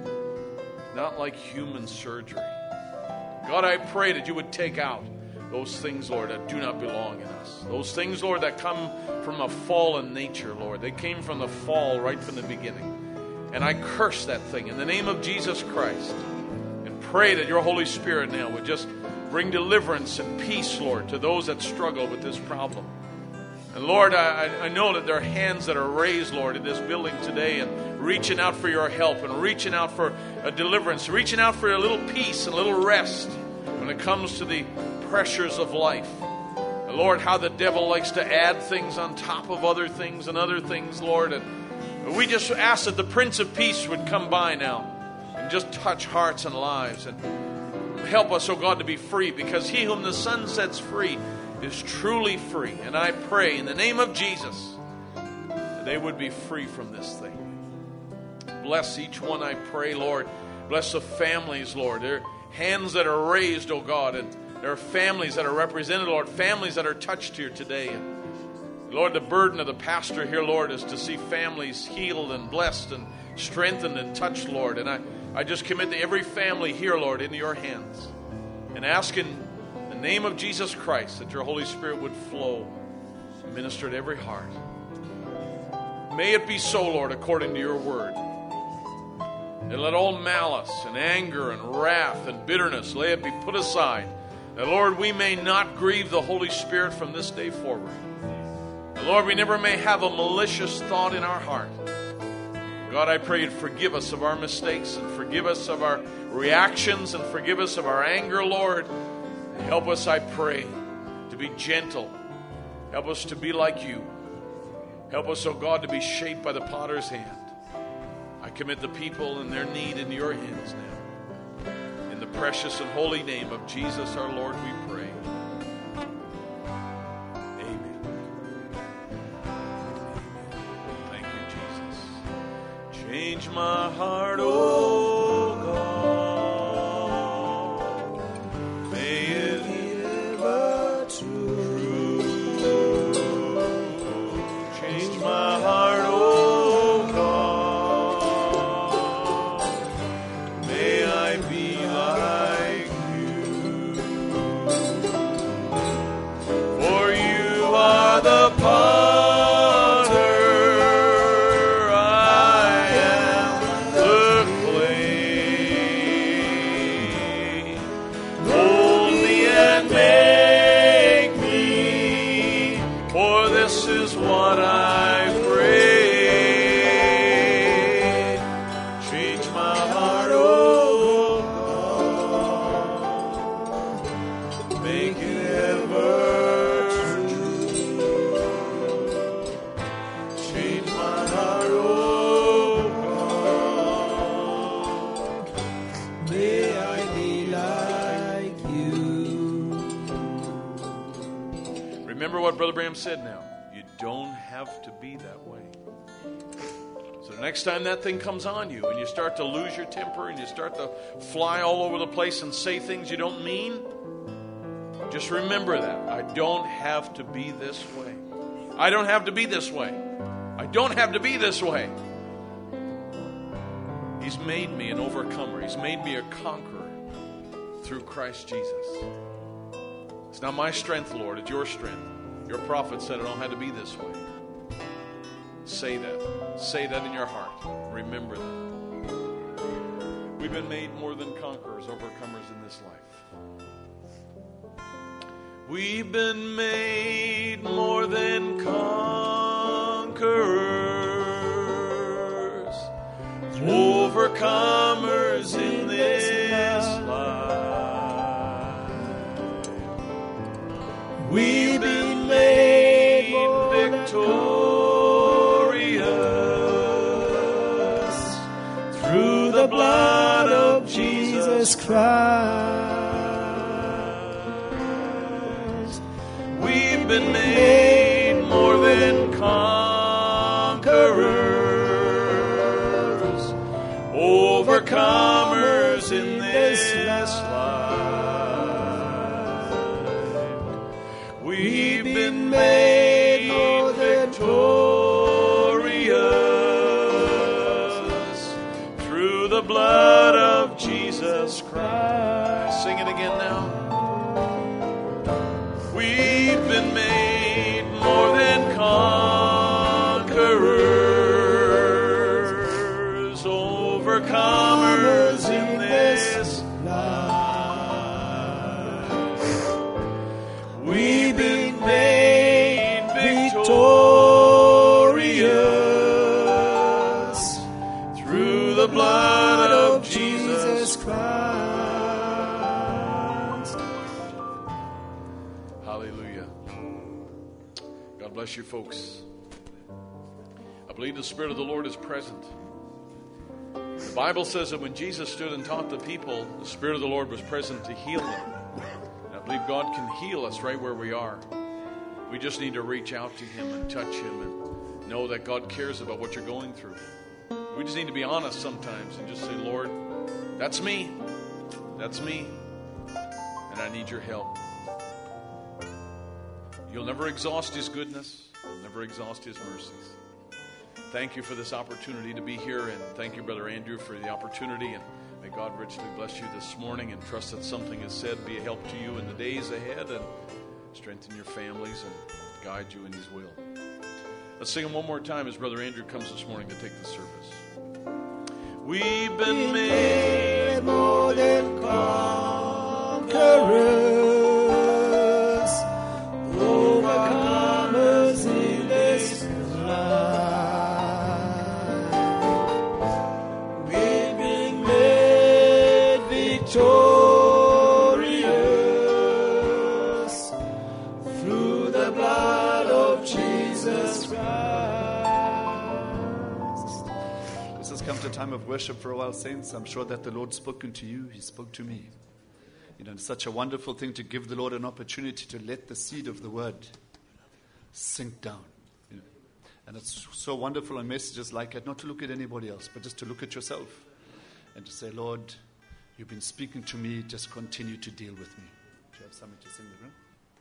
like human surgery. God, I pray that you would take out those things, Lord, that do not belong in us. Those things, Lord, that come from a fallen nature, Lord. They came from the fall right from the beginning. And I curse that thing in the name of Jesus Christ and pray that your Holy Spirit now would just bring deliverance and peace, Lord, to those that struggle with this problem. And Lord, I know that there are hands that are raised, Lord, in this building today and reaching out for your help and reaching out for a deliverance, reaching out for a little peace and a little rest when it comes to the pressures of life. And Lord, how the devil likes to add things on top of other things and other things, Lord. And we just ask that the Prince of Peace would come by now and just touch hearts and lives and help us, oh God, to be free, because he whom the Son sets free is truly free. And I pray in the name of Jesus that they would be free from this thing. Bless each one, I pray, Lord. Bless the families, Lord. There are hands that are raised, oh God, and there are families that are represented, Lord, families that are touched here today. And Lord, the burden of the pastor here, Lord, is to see families healed and blessed and strengthened and touched, Lord. And I just commit to every family here, Lord, into your hands. And ask in the name of Jesus Christ that your Holy Spirit would flow and minister to every heart. May it be so, Lord, according to your word. And let all malice and anger and wrath and bitterness, let it be put aside. That, Lord, we may not grieve the Holy Spirit from this day forward. And Lord, we never may have a malicious thought in our heart. God, I pray you'd forgive us of our mistakes and forgive us of our reactions and forgive us of our anger, Lord. And help us, I pray, to be gentle. Help us to be like you. Help us, oh God, to be shaped by the potter's hand. I commit the people and their need into your hands now. precious and holy name of Jesus our Lord we pray. Amen. Thank you, Jesus. Change my heart, oh God. May it be ever true. Change my heart, oh God. May I be like you. For you are the potter, I am the clay. Mold me and make me, for this is what I pray. Change my heart, oh God. Make it ever true. Change my heart, oh God. May I be like you. Remember what Brother Branham said now. You don't have to be that way. So the next time that thing comes on you and you start to lose your temper and you start to fly all over the place and say things you don't mean, just remember that. I don't have to be this way. I don't have to be this way. I don't have to be this way. He's made me an overcomer. He's made me a conqueror through Christ Jesus. It's not my strength, Lord. It's your strength. Your prophet said I don't have to be this way. Say that. Say that in your heart. Remember that. We've been made more than conquerors, overcomers in this life. We've been made more than conquerors, overcomers in this life. We've been made victorious through the blood of Jesus Christ. We've been made more than conquerors, overcomers in this life. We've been made victorious through the blood of Jesus Christ. Sing it again now. We've been made more than conquerors, overcomers in this life. We've been made victorious through the blood of Jesus Christ. Hallelujah. God bless you, folks. I believe the Spirit of the Lord is present. The Bible says that when Jesus stood and taught the people, the Spirit of the Lord was present to heal them. And I believe God can heal us right where we are. We just need to reach out to Him and touch Him and know that God cares about what you're going through. We just need to be honest sometimes and just say, Lord, that's me. That's me. And I need your help. You'll never exhaust His goodness. You'll never exhaust His mercies. Thank you for this opportunity to be here, and thank you, Brother Andrew, for the opportunity, and may God richly bless you this morning, and trust that something is said be a help to you in the days ahead, and strengthen your families and guide you in His will. Let's sing them one more time as Brother Andrew comes this morning to take the service. We've been made more than conquerors, overcomers in this life. We've been made victorious through the blood of Jesus Christ. This has come to time. time of worship for a while, saints. I'm sure that the Lord's spoken to you. He spoke to me. It's such a wonderful thing to give the Lord an opportunity to let the seed of the word sink down. And it's so wonderful on messages like that, not to look at anybody else, but just to look at yourself and to say, Lord, you've been speaking to me, just continue to deal with me. Do you have something to sing the room?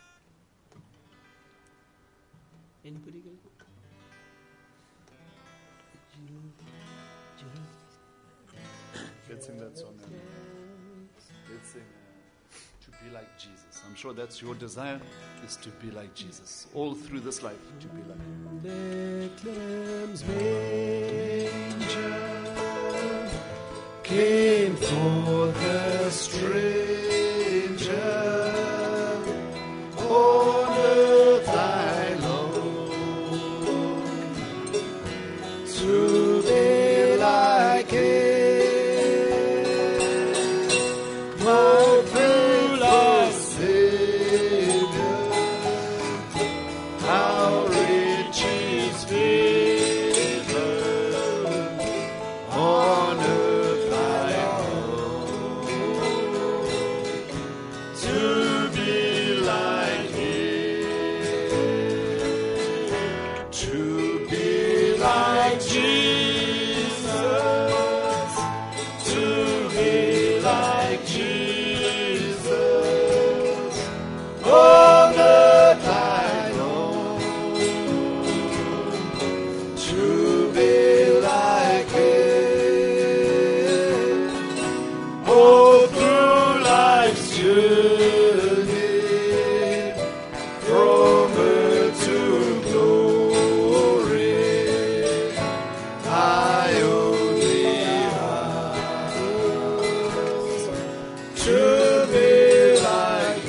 Anybody go? Let's sing that song. Let's sing To Be Like Jesus. I'm sure that's your desire, is to be like Jesus. All through this life, to be like him. Betlehem's manger came forth a stranger, on earth I long to be like him, my precious Savior. How rich his favor, on earth I long to be like him, to be like Jesus, to be like Jesus, on earth I long to be like him. Oh, through life's journey, from earth to glory, I only ask to be like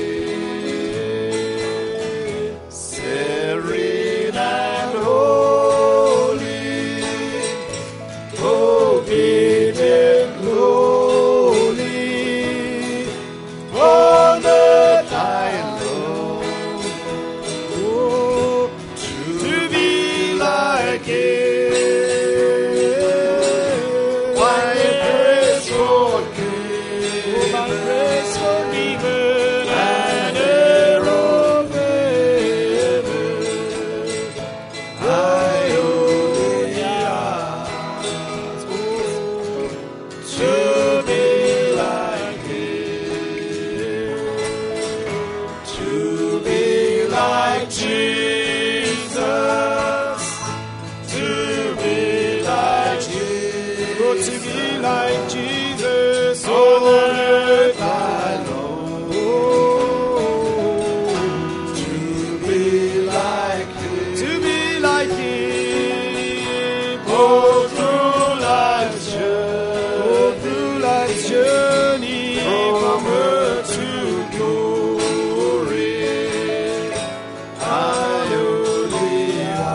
him, serene and holy, obedient, lowly, on earth I long to be like him. My grace forgiven, and heir of heaven, I only ask to be like him, to be like Jesus, to be like Jesus, oh, to be like Jesus, on earth I long to be like him, to be like him, oh, through life's journey, from earth to glory, I only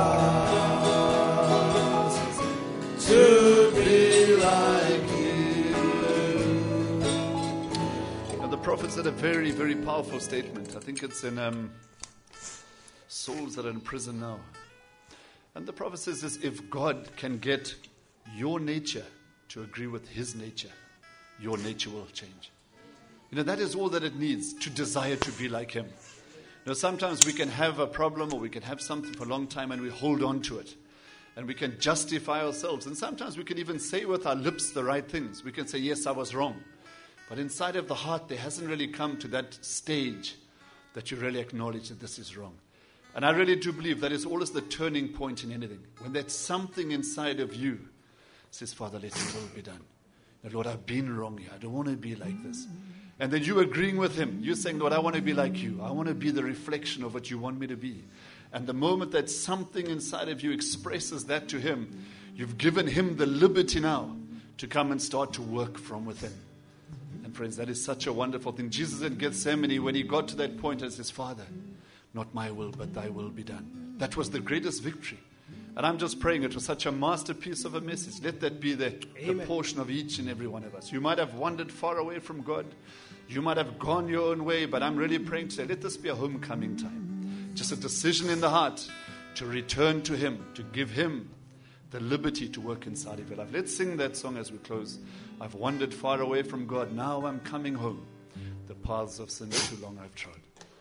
ask to be like him. Now, the prophet said a very, very powerful statement. I think it's in Souls that are in prison now. And the prophet says this: if God can get your nature to agree with his nature, your nature will change. That is all that it needs, to desire to be like him. Sometimes we can have a problem, or we can have something for a long time and we hold on to it. And we can justify ourselves. And sometimes we can even say with our lips the right things. We can say, yes, I was wrong. But inside of the heart, there hasn't really come to that stage that you really acknowledge that this is wrong. And I really do believe that is always the turning point in anything. When that something inside of you says, Father, let your will be done. Lord, I've been wrong here. I don't want to be like this. And then you agreeing with him. You're saying, Lord, I want to be like you. I want to be the reflection of what you want me to be. And the moment that something inside of you expresses that to him, you've given him the liberty now to come and start to work from within. And friends, that is such a wonderful thing. Jesus at Gethsemane, when he got to that point, and says, Father, not my will, but thy will be done. That was the greatest victory. And I'm just praying it was such a masterpiece of a message. Let that be the portion of each and every one of us. You might have wandered far away from God. You might have gone your own way, but I'm really praying today, let this be a homecoming time. Just a decision in the heart to return to him, to give him the liberty to work inside of your life. Let's sing that song as we close. I've wandered far away from God. Now I'm coming home. The paths of sin too long I've trod.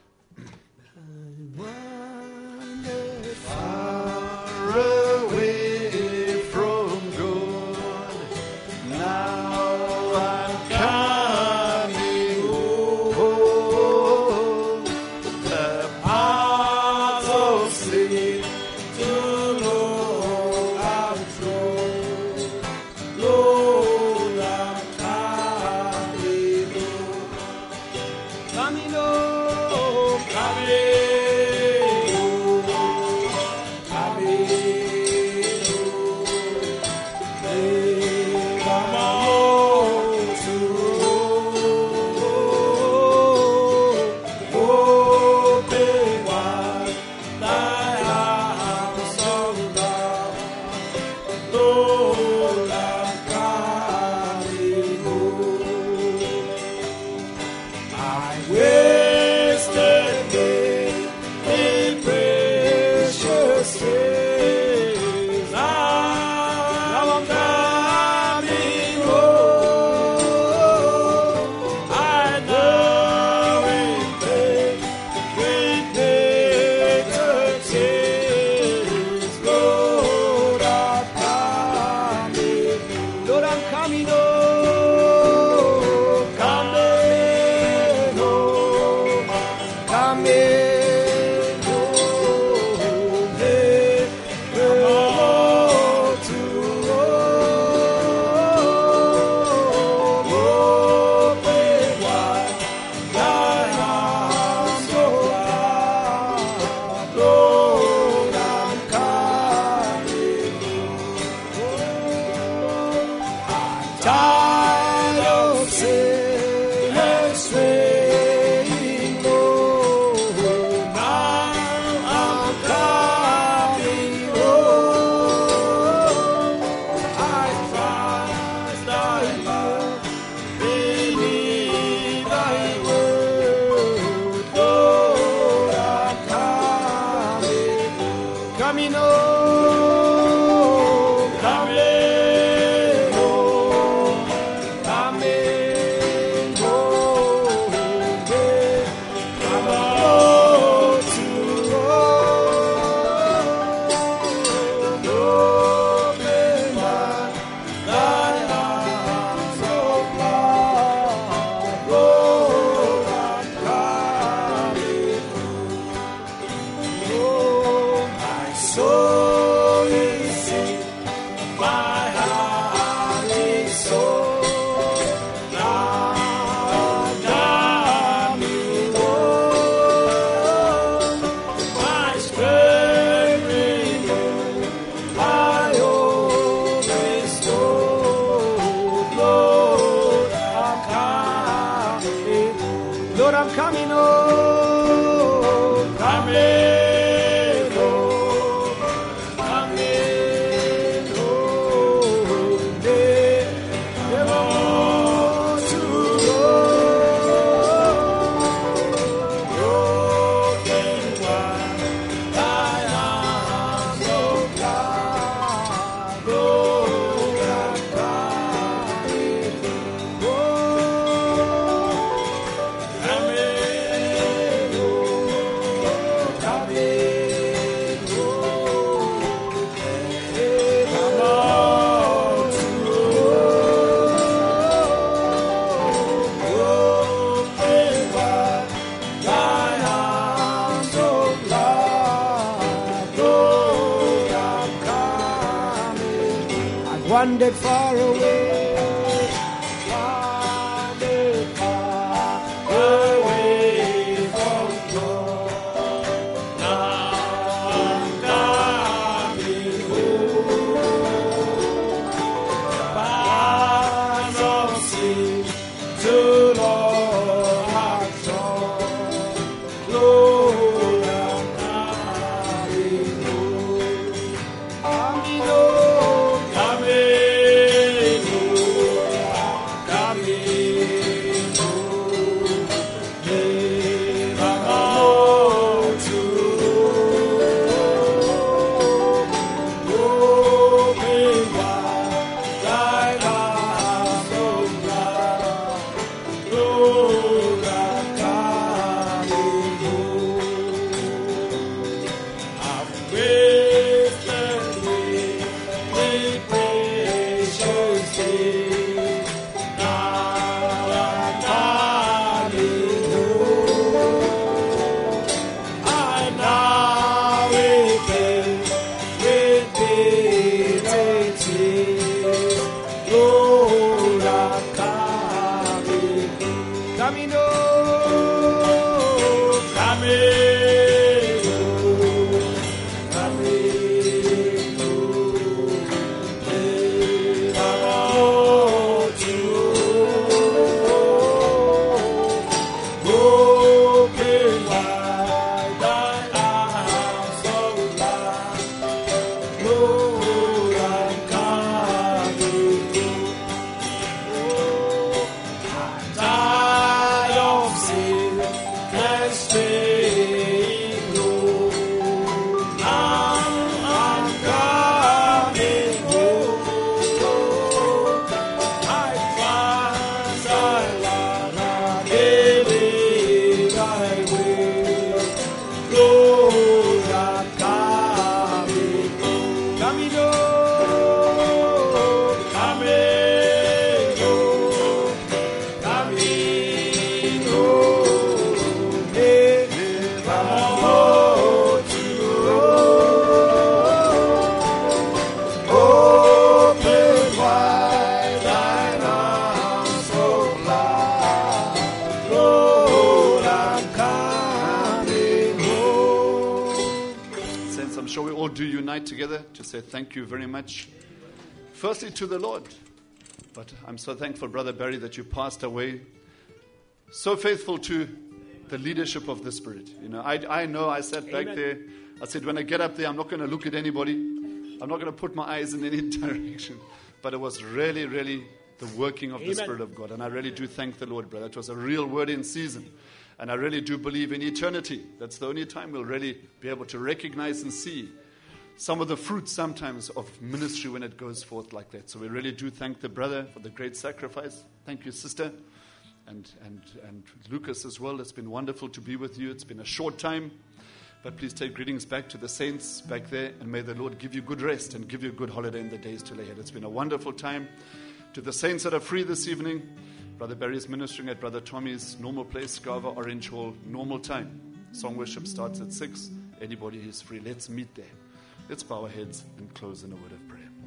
Far away from God. Now I'm coming home. The paths of sin too long I've trod. Lord, I'm coming home. Coming home, coming. Wandered far away, wandered far away from God. Now I'm coming home. Paths of sin too long I've trod. Lord, I'm coming home. Coming home. Coming home. Together to say thank you very much. Firstly to the Lord, but I'm so thankful, Brother Barry, that you passed away. So faithful to the leadership of the Spirit. You know, I know I sat back there. I said, when I get up there, I'm not going to look at anybody. I'm not going to put my eyes in any direction. But it was really, really the working of the Spirit of God. And I really do thank the Lord, brother. It was a real word in season. And I really do believe in eternity. That's the only time we'll really be able to recognize and see some of the fruits sometimes of ministry when it goes forth like that. So we really do thank the brother for the great sacrifice. Thank you, sister. And Lucas as well. It's been wonderful to be with you. It's been a short time. But please take greetings back to the saints back there. And may the Lord give you good rest and give you a good holiday in the days till ahead. It's been a wonderful time. To the saints that are free this evening, Brother Barry is ministering at Brother Tommy's normal place, Scava Orange Hall, normal time. Song worship starts at 6. Anybody who's free, let's meet there. Let's bow our heads and close in a word of prayer.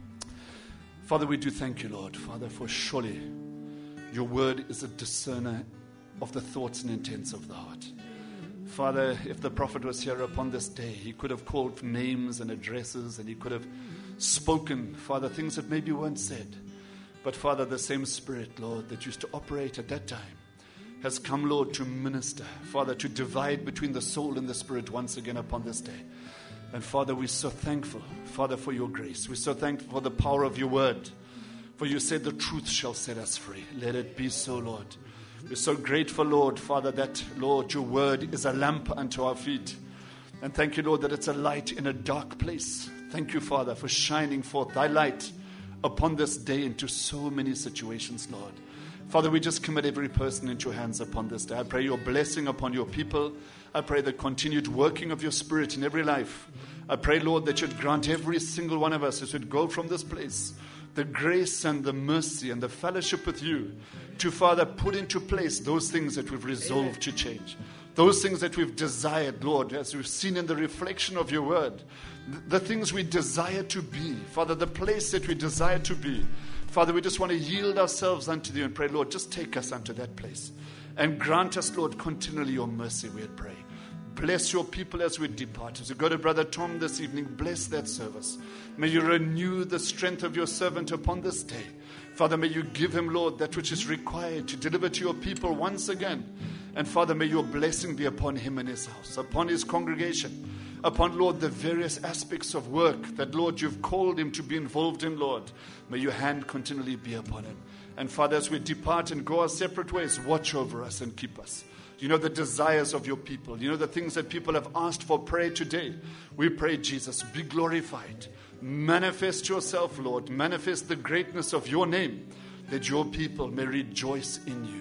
Father, we do thank you, Lord, Father, for surely your word is a discerner of the thoughts and intents of the heart. Father, if the prophet was here upon this day, he could have called names and addresses, and he could have spoken, Father, things that maybe weren't said. But Father, the same Spirit, Lord, that used to operate at that time has come, Lord, to minister, Father, to divide between the soul and the spirit once again upon this day. And Father, we're so thankful, Father, for your grace. We're so thankful for the power of your word. For you said the truth shall set us free. Let it be so, Lord. We're so grateful, Lord, Father, that, Lord, your word is a lamp unto our feet. And thank you, Lord, that it's a light in a dark place. Thank you, Father, for shining forth thy light upon this day into so many situations, Lord. Father, we just commit every person into your hands upon this day. I pray your blessing upon your people. I pray the continued working of your Spirit in every life. I pray, Lord, that you'd grant every single one of us as we'd go from this place the grace and the mercy and the fellowship with you to, Father, put into place those things that we've resolved to change. Those things that we've desired, Lord, as we've seen in the reflection of your word. The things we desire to be. Father, the place that we desire to be. Father, we just want to yield ourselves unto thee and pray, Lord, just take us unto that place. And grant us, Lord, continually your mercy, we pray. Bless your people as we depart. As we go to Brother Tom this evening, bless that service. May you renew the strength of your servant upon this day. Father, may you give him, Lord, that which is required to deliver to your people once again. And Father, may your blessing be upon him and his house, upon his congregation, upon, Lord, the various aspects of work that, Lord, you've called him to be involved in, Lord. May your hand continually be upon him. And Father, as we depart and go our separate ways, watch over us and keep us. You know the desires of your people. You know the things that people have asked for prayer today. We pray, Jesus, be glorified. Manifest yourself, Lord. Manifest the greatness of your name, that your people may rejoice in you.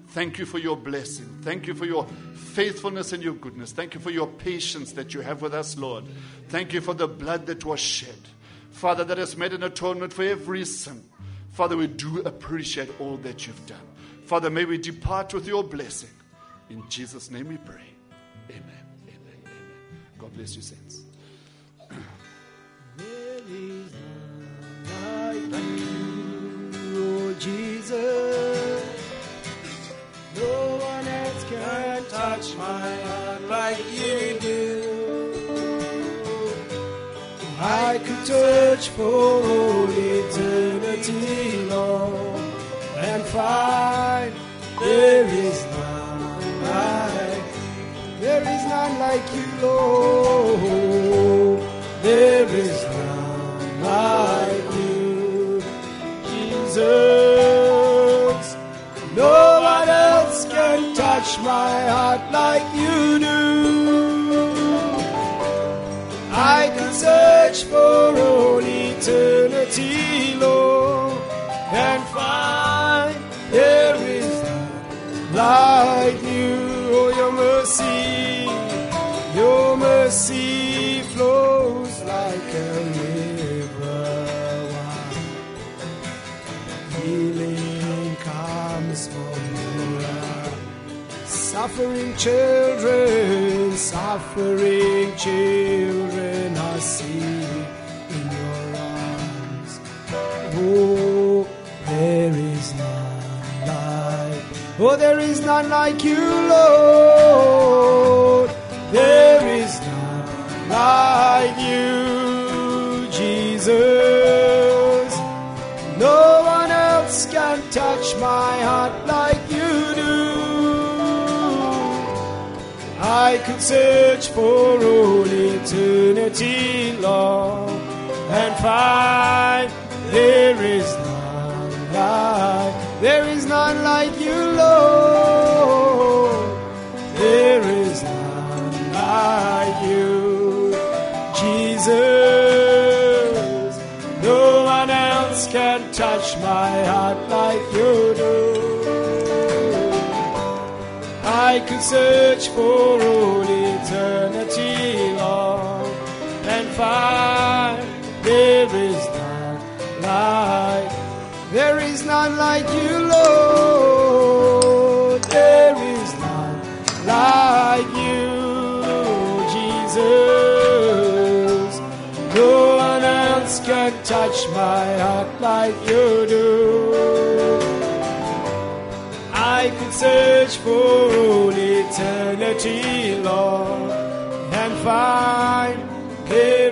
Thank you for your blessing. Thank you for your faithfulness and your goodness. Thank you for your patience that you have with us, Lord. Thank you for the blood that was shed. Father, that has made an atonement for every sin. Father, we do appreciate all that you've done. Father, may we depart with your blessing. In Jesus' name we pray. Amen. Amen. Amen. God bless you, saints. There is none like you, oh Jesus. No one else can touch my heart like you do. I could search for all eternity long and find there is none like you, Lord. There is none like you, Jesus. No one else can touch my heart like you do. I can search for all eternity, Lord, and find there is none like you. Oh, your mercy flows like a river wide. Healing comes from your love. Suffering children are safe in your arms. Oh, there is none like you, Lord. There is none like you, Jesus. No one else can touch my heart like you do. I could search for all eternity long and find there is none like you, Lord. There is none like you, Jesus. No one else can touch my heart like you do. I could search for all eternity long and find there is none like you, Lord. There is none like you, Jesus. No one else can touch my heart like you do. I could search for all eternity long and find